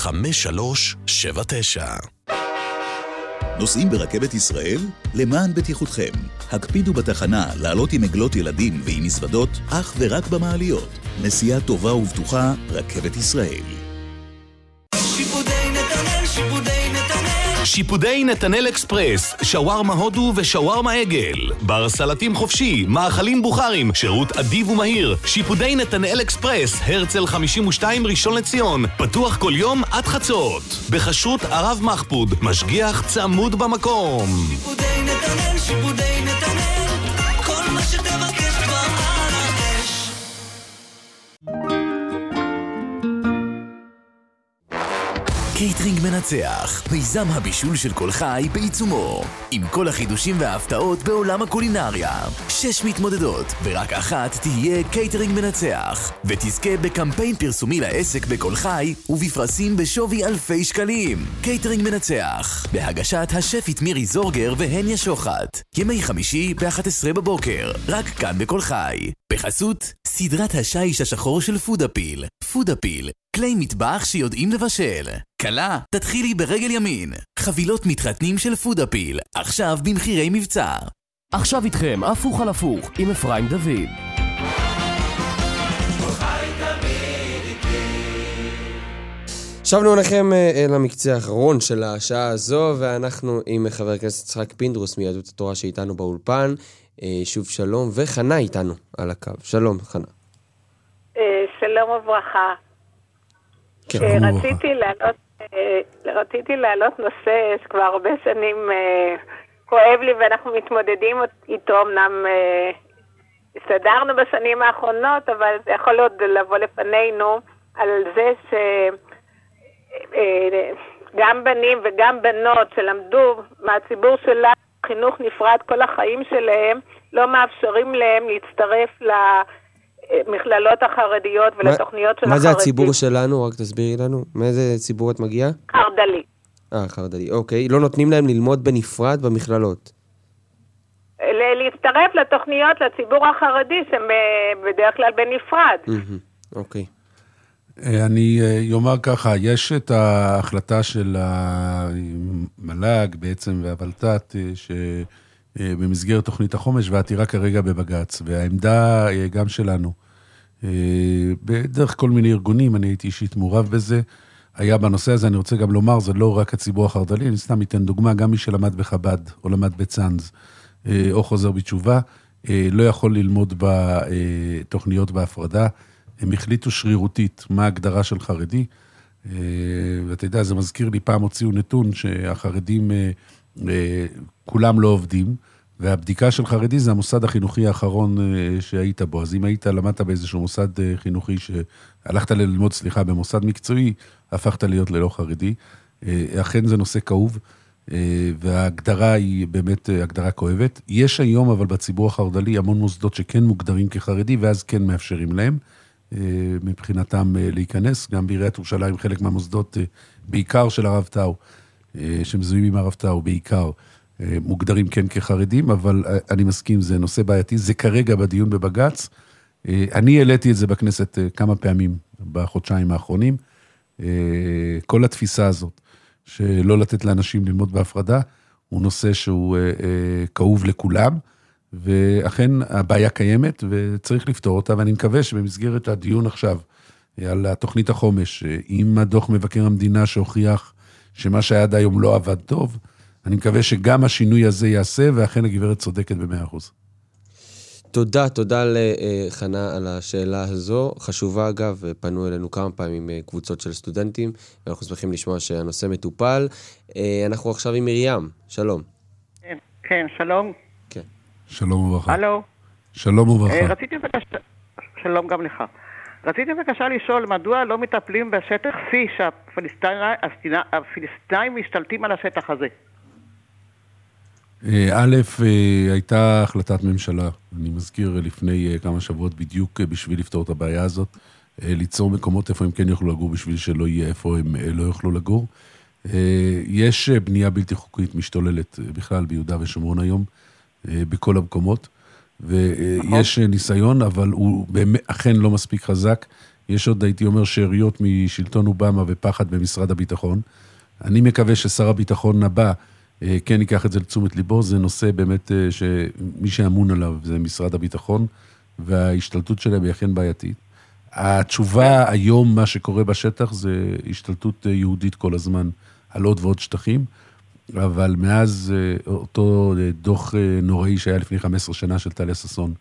5379. נוסעים ברכבת ישראל? למען בטיחותכם. הקפידו בתחנה לעלות עם עגלות ילדים ועם מזוודות אך ורק במעליות. נסיעה טובה ובטוחה, רכבת ישראל. שיפודי נתנאל, שיפודי נתנאל. שיפודי נתנאל אקספרס, שווארמה הודו ושווארמה עגל. בר סלטים חופשי, מאכלים בוכרים, שירות אדיב ומהיר. שיפודי נתנאל אקספרס, הרצל 52 ראשון לציון. פתוח כל יום עד חצות. בחשות הרב מחפוד, משגיח צמוד במקום. שיפודי נתנאל, שיפודי נתנאל. כל מה שתבקש כבר על האש. קייטרינג קייטרינג מנצח, מיזם הבישול של כל חי בעיצומו, עם כל החידושים וההפתעות בעולם הקולינריה. 6 מתמודדות, ורק אחת תהיה קייטרינג מנצח, ותזכה בקמפיין פרסומי לעסק בכל חי, ובפרסים בשווי אלפי שקלים. קייטרינג מנצח, בהגשת השפית מירי זורגר והניה שוחט. ימי חמישי ב-11 בבוקר, רק כאן בכל חי. בחסות, סדרת השיש השחור של פודאפיל. פודאפיל, כלי מטבח שיודעים לבשל. קלה, תתחילי ברגל ימין. חבילות מתחתנים של פודאפיל, עכשיו במחירי מבצע. עכשיו איתכם, הפוך על הפוך, עם אפרים דוד. שבנו לכם למקצה האחרון של השעה הזו, ואנחנו עם חבר הכנסת יצחק פינדרוס מיהדות התורה שאיתנו באולפן. שוב שלום, וחנה איתנו על הקו. שלום, חנה. שלום וברכה. רציתי להעלות נושא שכבר הרבה שנים כואב לי, ואנחנו מתמודדים איתו. אמנם הסתדרנו בשנים האחרונות, אבל זה יכול להיות לבוא לפנינו על זה שגם בנים וגם בנות שלמדו מהציבור שלה חינוך נפרד כל החיים שלהם, לא מאפשרים להם להצטרף למכללות החרדיות ולתוכניות של החרדים. מה זה הציבור שלנו? רק תסבירי לנו. מאיזה ציבור את מגיעה? חרדלי. חרדלי, אוקיי. לא נותנים להם ללמוד בנפרד במכללות? להצטרף לתוכניות לציבור החרדי שהם בדרך כלל בנפרד. אוקיי. אני אומר ככה, יש את ההחלטה של המל"ג בעצם והוולת"ת שבמסגרת תוכנית החומש והעתירה כרגע בבג"ץ, והעמדה גם שלנו, בדרך כל מיני ארגונים, אני הייתי אישית מעורב בזה, היה בנושא הזה, אני רוצה גם לומר, זה לא רק הציבור החרדלי, אני סתם אתן דוגמה, גם מי שלמד בחב"ד או למד בצאנז או חוזר בתשובה, לא יכול ללמוד בתוכניות בהפרדה, הם החליטו שרירותית מה ההגדרה של חרדי, ואתה יודע, זה מזכיר לי, פעם הוציאו נתון שהחרדים כולם לא עובדים, והבדיקה של חרדי זה המוסד החינוכי האחרון שהיית בו, אז אם היית למדת באיזשהו מוסד חינוכי, שהלכת ללמוד, במוסד מקצועי, הפכת להיות ללא חרדי, אכן זה נושא כאוב, וההגדרה היא באמת הגדרה כואבת. יש היום אבל בציבור החרדלי המון מוסדות שכן מוגדרים כחרדי, ואז כן מאפשרים להם, מבחינתם להיכנס, גם בעיריית ירושלים חלק מהמוסדות, בעיקר של הרב טאו, שמזוהים עם הרב טאו, בעיקר מוגדרים כן כחרדים, אבל אני מסכים, זה נושא בעייתי, זה כרגע בדיון בבג"ץ, אני העליתי את זה בכנסת כמה פעמים בחודשיים האחרונים, כל התפיסה הזאת, שלא לתת לאנשים ללמוד בהפרדה, הוא נושא שהוא כאוב לכולם, ואכן הבעיה קיימת וצריך לפתור אותה, ואני מקווה שבמסגרת הדיון עכשיו על התוכנית החומש, עם הדוח מבקר המדינה שהוכיח שמה שהיה עד היום לא עבד טוב, אני מקווה שגם השינוי הזה יעשה, ואכן הגברת צודקת ב100%. תודה לחנה על השאלה הזו. חשובה אגב, פנו אלינו כמה פעמים קבוצות של סטודנטים, ואנחנו שמחים לשמוע שהנושא מטופל. אנחנו עכשיו עם מרים, שלום. כן, שלום. כן. שלום וברכה. הלו. שלום וברכה. שלום גם לך. רציתי בבקשה לשאול, מדוע לא מטפלים בשטח C שהפלסטינאים משתלטים על השטח הזה? א', הייתה החלטת ממשלה, אני מזכיר לפני כמה שבועות בדיוק בשביל לפתור את הבעיה הזאת, ליצור מקומות איפה הם כן יוכלו לגור בשביל שלא יהיה איפה הם לא יוכלו לגור. יש בנייה בלתי חוקית משתוללת בכלל ביהודה ושומרון היום, בכל המקומות, ויש ניסיון, אבל הוא אכן לא מספיק חזק. יש עוד, הייתי אומר, שאריות משלטון אובמה ופחד במשרד הביטחון. אני מקווה ששר הביטחון הבא כן ייקח את זה לתשומת ליבו, זה נושא באמת שמי שאמון עליו זה משרד הביטחון, וההשתלטות שלהם היא אכן בעייתית. התשובה היום, מה שקורה בשטח, זה השתלטות יהודית כל הזמן על עוד ועוד שטחים, אבל מאז אותו דוח נוראי שהיה לפני 15 שנה של טליה ששון,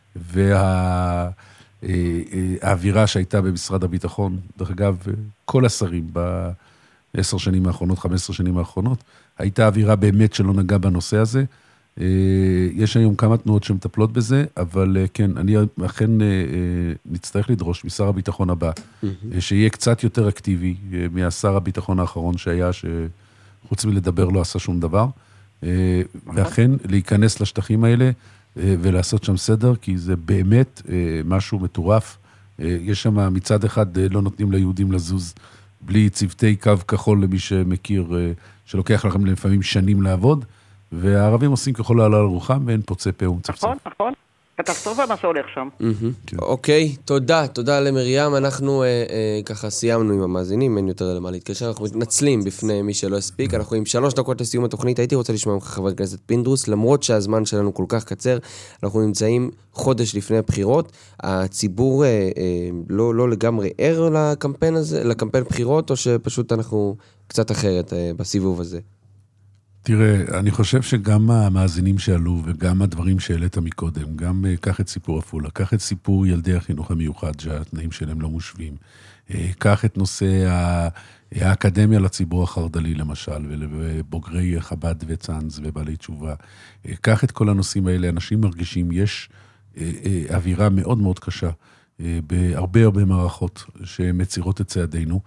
והאווירה שהייתה במשרד הביטחון, דרך אגב, כל השרים ב10 שנים האחרונות, 15 שנים האחרונות, הייתה אווירה באמת שלא נגע בנושא הזה, יש היום כמה תנועות שמטפלות בזה, אבל כן, אני אכן נצטרך לדרוש משר הביטחון הבא, שיהיה קצת יותר אקטיבי מהשר הביטחון האחרון שהיה, שחוץ מלדבר לא עשה שום דבר, ואכן להיכנס לשטחים האלה ולעשות שם סדר, כי זה באמת משהו מטורף. יש שם מצד אחד לא נותנים ליהודים לזוז בלי צוותי קו כחול למי שמכיר, שלוקח לכם לפעמים שנים לעבוד, והערבים עושים ככל העלה לרוחם, ואין פוצה פה ומצפצף. נכון. כתב טוב מה שהולך שם. אוקיי, תודה למרים. אנחנו ככה סיימנו עם המאזינים, אין יותר למה להתקשר, אנחנו מתנצלים בפני מי שלא הספיק, אנחנו עם 3 דקות לסיום התוכנית, הייתי רוצה לשמוע ממך חבר הכנסת פינדרוס, למרות שהזמן שלנו כל כך קצר, אנחנו נמצאים חודש לפני הבחירות, הציבור לא לגמרי ער לקמפיין הזה, לקמפיין בחירות, או שפשוט אנחנו קצת אחרת בסיבוב הזה? תראה, אני חושב שגם המאזינים שעלו וגם הדברים שהעלית מקודם, גם קח את סיפור אפולה, קח את סיפור ילדי החינוך המיוחד שהתנאים שלהם לא מושבים, קח את נושא האקדמיה לציבור החרד"לי למשל, ובוגרי חב"ד וצאנז ובעלי תשובה, קח את כל הנושאים האלה, אנשים מרגישים, יש אווירה מאוד מאוד קשה, בהרבה מערכות שמצירות את צעדינו,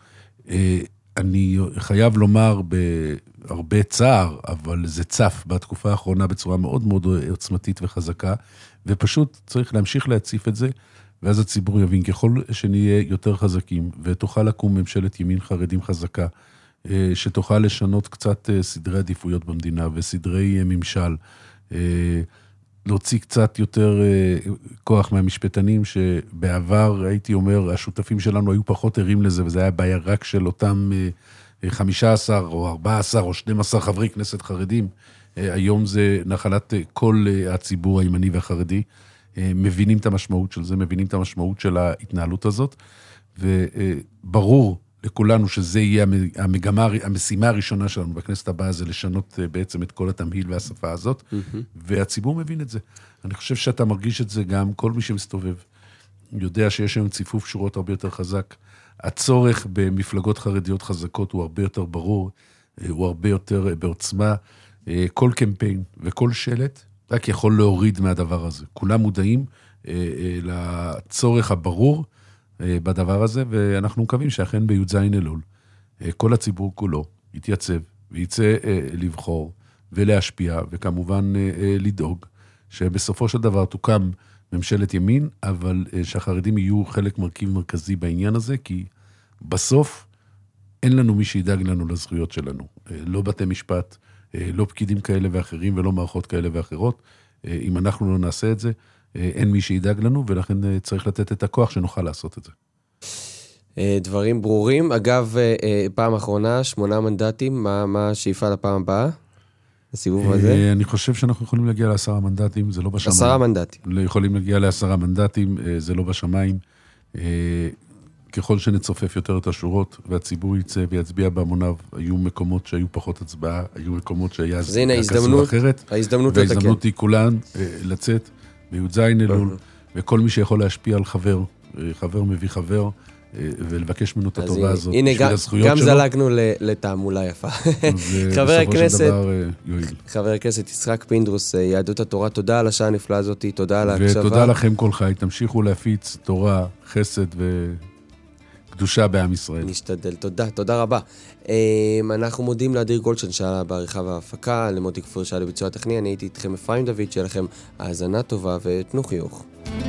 אני חייב לומר בהרבה צער, אבל זה צף בתקופה האחרונה בצורה מאוד מאוד עוצמתית וחזקה, ופשוט צריך להמשיך להציף את זה, ואז הציבור יבין, ככל שנהיה יותר חזקים, ותוכל לקום ממשלת ימין חרדים חזקה, שתוכל לשנות קצת סדרי עדיפויות במדינה, וסדרי ממשל, להוציא קצת יותר כוח מהמשפטנים, שבעבר, הייתי אומר, השותפים שלנו היו פחות ערים לזה, וזה היה בעיה רק של אותם 15 או 14 או 12 חברי כנסת חרדים. היום זה נחלת כל הציבור הימני והחרדי. מבינים את המשמעות של זה, מבינים את המשמעות של ההתנהלות הזאת, וברור לכולנו שזה יהיה המשימה הראשונה שלנו בכנסת הבאה, זה לשנות בעצם את כל התמהיל והשפה הזאת, והציבור מבין את זה. אני חושב שאתה מרגיש את זה גם, כל מי שמסתובב, יודע שיש היום ציפוף שורות הרבה יותר חזק, הצורך במפלגות חרדיות חזקות הוא הרבה יותר ברור, הוא הרבה יותר בעוצמה, כל קמפיין וכל שלט רק יכול להוריד מהדבר הזה. כולם מודעים לצורך הברור בדבר הזה, ואנחנו מקווים שאכן בי"ז אלול, כל הציבור כולו יתייצב ויצא לבחור ולהשפיע, וכמובן לדאוג שבסופו של דבר תוקם ממשלת ימין, אבל שהחרדים יהיו חלק מרכיב מרכזי בעניין הזה, כי בסוף אין לנו מי שידאג לנו לזכויות שלנו. לא בתי משפט, לא פקידים כאלה ואחרים, ולא מערכות כאלה ואחרות. אם אנחנו לא נעשה את זה, אין מי שידאג לנו, ולכן צריך לתת את הכוח שנוכל לעשות את זה. דברים ברורים. אגב, פעם אחרונה, 8 מנדטים, מה השאיפה לפעם הבאה? הסיבוב הזה? אני חושב שאנחנו יכולים להגיע ל10 מנדטים, זה לא בשמיים. 10 מנדטים. יכולים להגיע ל10 מנדטים, זה לא בשמיים. ככל שנצופף יותר את השורות, והציבור יצא ויצביע בהמוניו, היו מקומות שהיו פחות הצבעה, היו מקומות שהיה כזו אחרת. וההזדמנות היא כולן לצאת בי"ז אלול, וכל מי שיכול להשפיע על חבר מביא חבר, ולבקש ממנו את הטובה הזאת. הנה, גם זלגנו לתעמולה יפה. חבר הכנסת יצחק פינדרוס, יהדות התורה, תודה על השעה הנפלאה הזאת, תודה על ההקשבה. ותודה לכם כל חי, תמשיכו להפיץ תורה, חסד וקדושה בעם ישראל. נשתדל, תודה רבה. אנחנו מודים לאדיר גולדשטיין שהיה בעריכה וההפקה, למוטי כפיר שהיה לביצוע הטכני, אני הייתי איתכם אפרים דוד, שיהיה לכם האזנה טובה ותנו חיוך.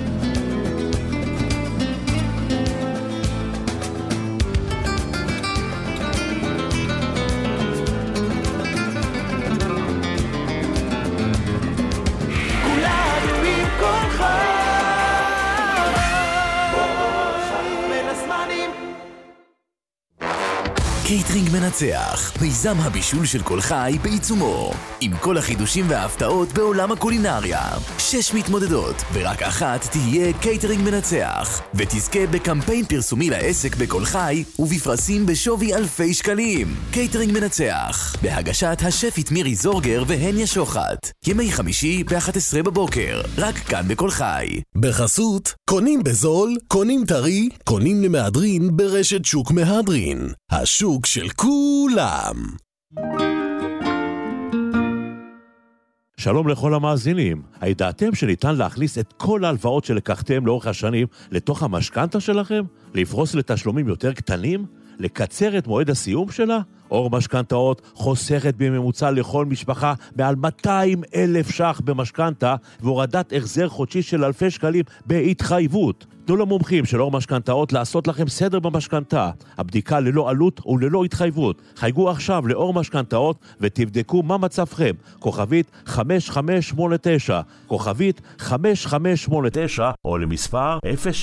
קייטרינג מנצח, מיזם הבישול של כל חי בעיצומו, עם כל החידושים וההפתעות בעולם הקולינריה. 6 מתמודדות, ורק אחת תהיה קייטרינג מנצח, ותזכה בקמפיין פרסומי לעסק בכל חי, ובפרסים בשווי אלפי שקלים. קייטרינג מנצח, בהגשת השפית מירי זורגר והניה שוחט. ימי חמישי ב-11 בבוקר, רק כאן בכל חי. בחסות, קונים בזול, קונים טרי, קונים למהדרין ברשת שוק מהדרין. השוק של כולם. שלום לכל המאזינים. הידעתם שניתן להכניס את כל ההלוואות שלקחתם לאורך השנים לתוך המשכנתה שלכם? לפרוס לתשלומים יותר קטנים? לקצר את מועד הסיום שלה? אור משכנתאות חוסכת בממוצע לכל משפחה מעל 200,000 ש"ח במשכנתה והורדת החזר חודשי של אלפי שקלים בהתחייבות. תנו למומחים של אור משכנתאות לעשות לכם סדר במשכנתה. הבדיקה ללא עלות וללא התחייבות. חייגו עכשיו לאור משכנתאות ותבדקו מה מצבכם. כוכבית 5589, כוכבית 5589, או למספר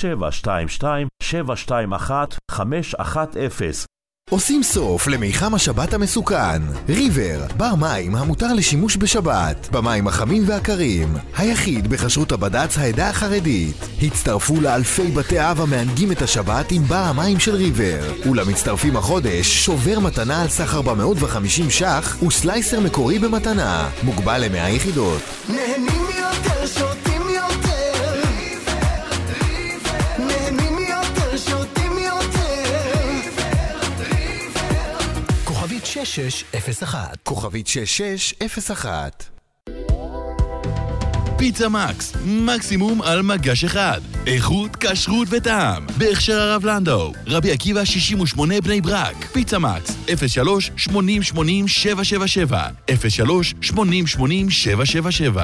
0722-721-510. עושים סוף למיחם השבת המסוכן. ריבר, בר מים המותר לשימוש בשבת, במים החמים והקרים, היחיד בכשרות הבד"ץ העדה החרדית. הצטרפו לאלפי בתי אב המענגים את השבת עם בר המים של ריבר, ולמצטרפים החודש שובר מתנה על סך 450 ש"ח וסלייסר מקורי במתנה, מוגבל ל100 יחידות. נהנים יותר, שותים יותר, נהנים יותר, שותים כוכבית 6601, כוכבית 6601. פיצה מקס, מקסימום על מגש אחד. איכות, כשרות וטעם. בהכשר הרב לנדאו, רבי עקיבא 68 בני ברק. פיצה מקס, 03-8080-777, 03-8080-777.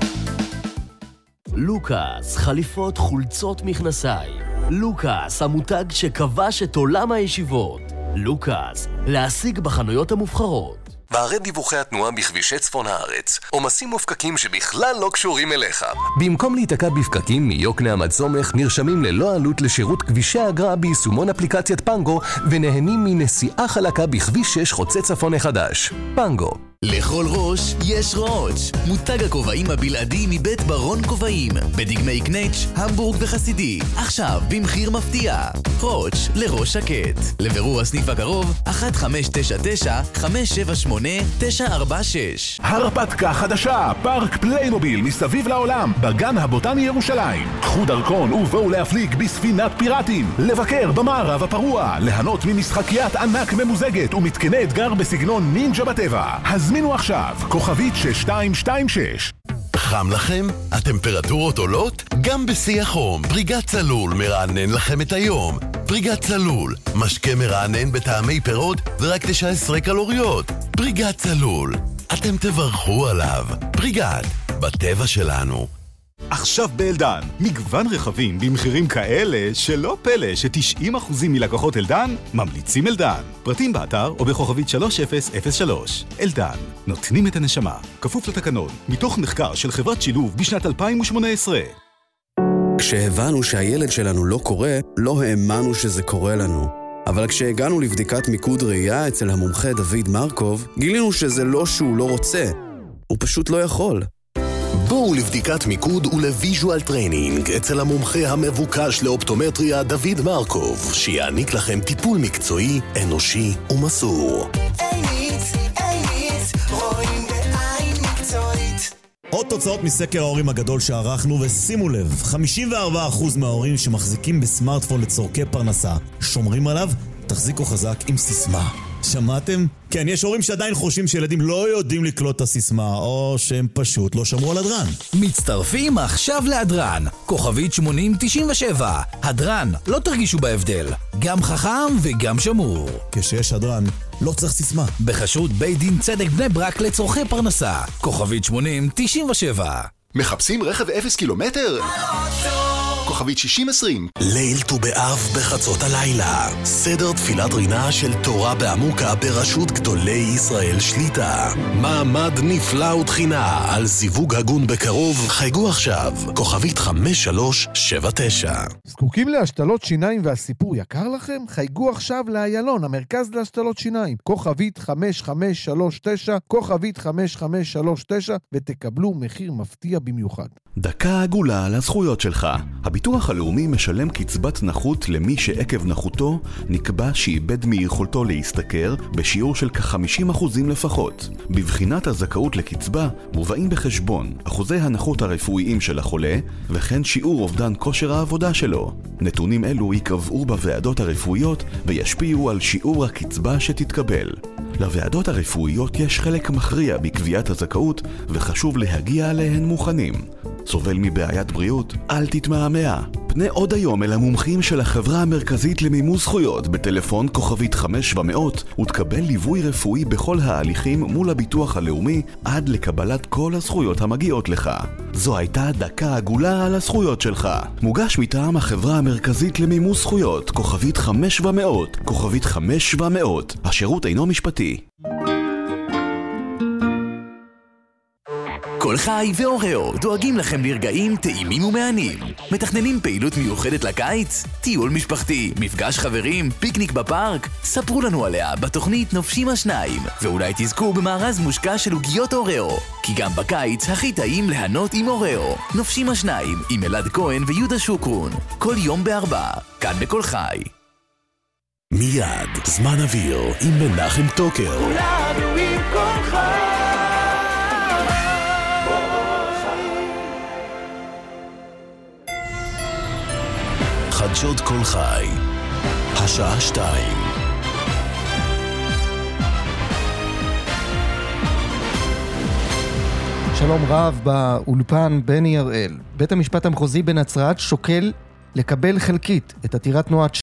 לוקאס, חליפות, חולצות, מכנסיים. לוקאס, המותג שכבש את עולם הישיבות. לוקאס, להשיג בחנויות המובחרות. בערי דיווחי התנועה בכבישי צפון הארץ, עומסים ופקקים שבכלל לא קשורים אליך. במקום להתעכב בפקקים מיוקנעם עד סומך, נרשמים ללא עלות לשירות כבישי האגרה ביישומון אפליקציית פנגו, ונהנים מנסיעה חלקה בכביש 6 חוצה צפון החדש. פנגו. לכל ראש יש ראש. מותג הכובעים הבלעדי מבית ברון כובעים, בדגמי קנץ', המבורג וחסידי. עכשיו במחיר מפתיע. ראש לראש שקט. לבירור הסניף הקרוב 1599-578-946. הרפתקה חדשה, פארק פליימוביל מסביב לעולם, בגן הבוטני ירושלים. קחו דרכון ובואו להפליג בספינת פיראטים, לבקר במערב הפרוע, ליהנות ממשחקיית ענק ממוזגת ומתקני אתגר בסגנון נינג'ה בטבע. הזמינו עכשיו, כוכבית 6226. חם לכם? הטמפרטורות עולות? גם בשיא החום, פריגת צלול מרענן לכם את היום. פריגת צלול, משקה מרענן בטעמי פירות ורק 19 קלוריות. פריגת צלול, אתם תברכו עליו. פריגת, בטבע שלנו. עכשיו באלדן, מגוון רכבים במחירים כאלה שלא פלא ש90% מלקוחות אלדן ממליצים אלדן. פרטים באתר או בכוכבית 3003. אלדן, נותנים את הנשמה, כפוף לתקנון, מתוך מחקר של חברת שילוב בשנת 2018. כשהבנו שהילד שלנו לא קורא, לא האמנו שזה קורה לנו. אבל כשהגענו לבדיקת מיקוד ראייה אצל המומחה דוד מרקוב, גילינו שזה לא שהוא לא רוצה, הוא פשוט לא יכול. בואו לבדיקת מיקוד ולוויז'ואל טריינינג אצל המומחה המבוקש לאופטומטריה דוד מרקוב, שיעניק לכם טיפול מקצועי, אנושי ומסור. רואים בעין מקצועית. עוד תוצאות מסקר ההורים הגדול שערכנו, ושימו לב, 54% מההורים שמחזיקים בסמארטפון לצורכי פרנסה שומרים עליו. תחזיקו חזק עם סיסמה. שמעתם? כן, יש הורים שעדיין חושבים שילדים לא יודעים לקלוט את הסיסמה, או שהם פשוט לא שמרו על הדרן. מצטרפים עכשיו להדרן, כוכבית 8097. הדרן, לא תרגישו בהבדל, גם חכם וגם שמור. כשיש הדרן, לא צריך סיסמה. בחשרות בית דין צדק בני ברק לצורכי פרנסה, כוכבית 8097. מחפשים רכב 0 קילומטר? כוכבית 6020. ליל ט"ו באב בחצות הלילה, סדר תפילת רינה של תורה בעמוקה בראשות גדולי ישראל שליטה. מעמד נפלא ותחינה על זיווג הגון בקרוב. חייגו עכשיו, כוכבית 5379. זקוקים להשתלות שיניים והסיפור יקר לכם? חייגו עכשיו לאיילון, המרכז להשתלות שיניים, כוכבית 5539, כוכבית 5539, ותקבלו מחיר מפתיע במיוחד. דקה עגולה על הזכויות שלך. הביטוח הלאומי משלם קצבת נכות למי שעקב נכותו נקבע שאיבד מיכולתו להשתכר בשיעור של כ-50% לפחות. בבחינת הזכאות לקצבה מובאים בחשבון אחוזי הנכות הרפואיים של החולה וכן שיעור אובדן כושר העבודה שלו. נתונים אלו יקבעו בוועדות הרפואיות וישפיעו על שיעור הקצבה שתתקבל. לוועדות הרפואיות יש חלק מכריע בקביעת הזכאות וחשוב להגיע עליהן מוכנים. סובל מבעיית בריאות? אל תתמהמה. פנה עוד היום אל המומחים של החברה המרכזית למימוש זכויות בטלפון כוכבית 5700 ותקבל ליווי רפואי בכל ההליכים מול הביטוח הלאומי עד לקבלת כל הזכויות המגיעות לך. זו הייתה דקה עגולה על הזכויות שלך. מוגש מטעם החברה המרכזית למימוש זכויות כוכבית 5700 כוכבית 5700. השירות אינו משפטי. כל חי ואורהו דואגים לכם לרגעים טעימים ומענים. מתכננים פעילות מיוחדת לקיץ? טיול משפחתי, מפגש חברים, פיקניק בפארק? ספרו לנו עליה בתוכנית נופשים השניים, ואולי תזכו במארז מושקע של עוגיות אורהו. כי גם בקיץ הכי טעים ליהנות עם אורהו. נופשים השניים עם אלעד כהן ויהודה שוקרון. כל יום ב4, כאן בכל חי. מיד, זמן אוויר עם מנחם טוקר. כולנו עם כל חי. חדשות כל חי, השעה 2. שלום רב באולפן בני הראל. בית המשפט המחוזי בנצרת שוקל לקבל חלקית את עתירת תנועת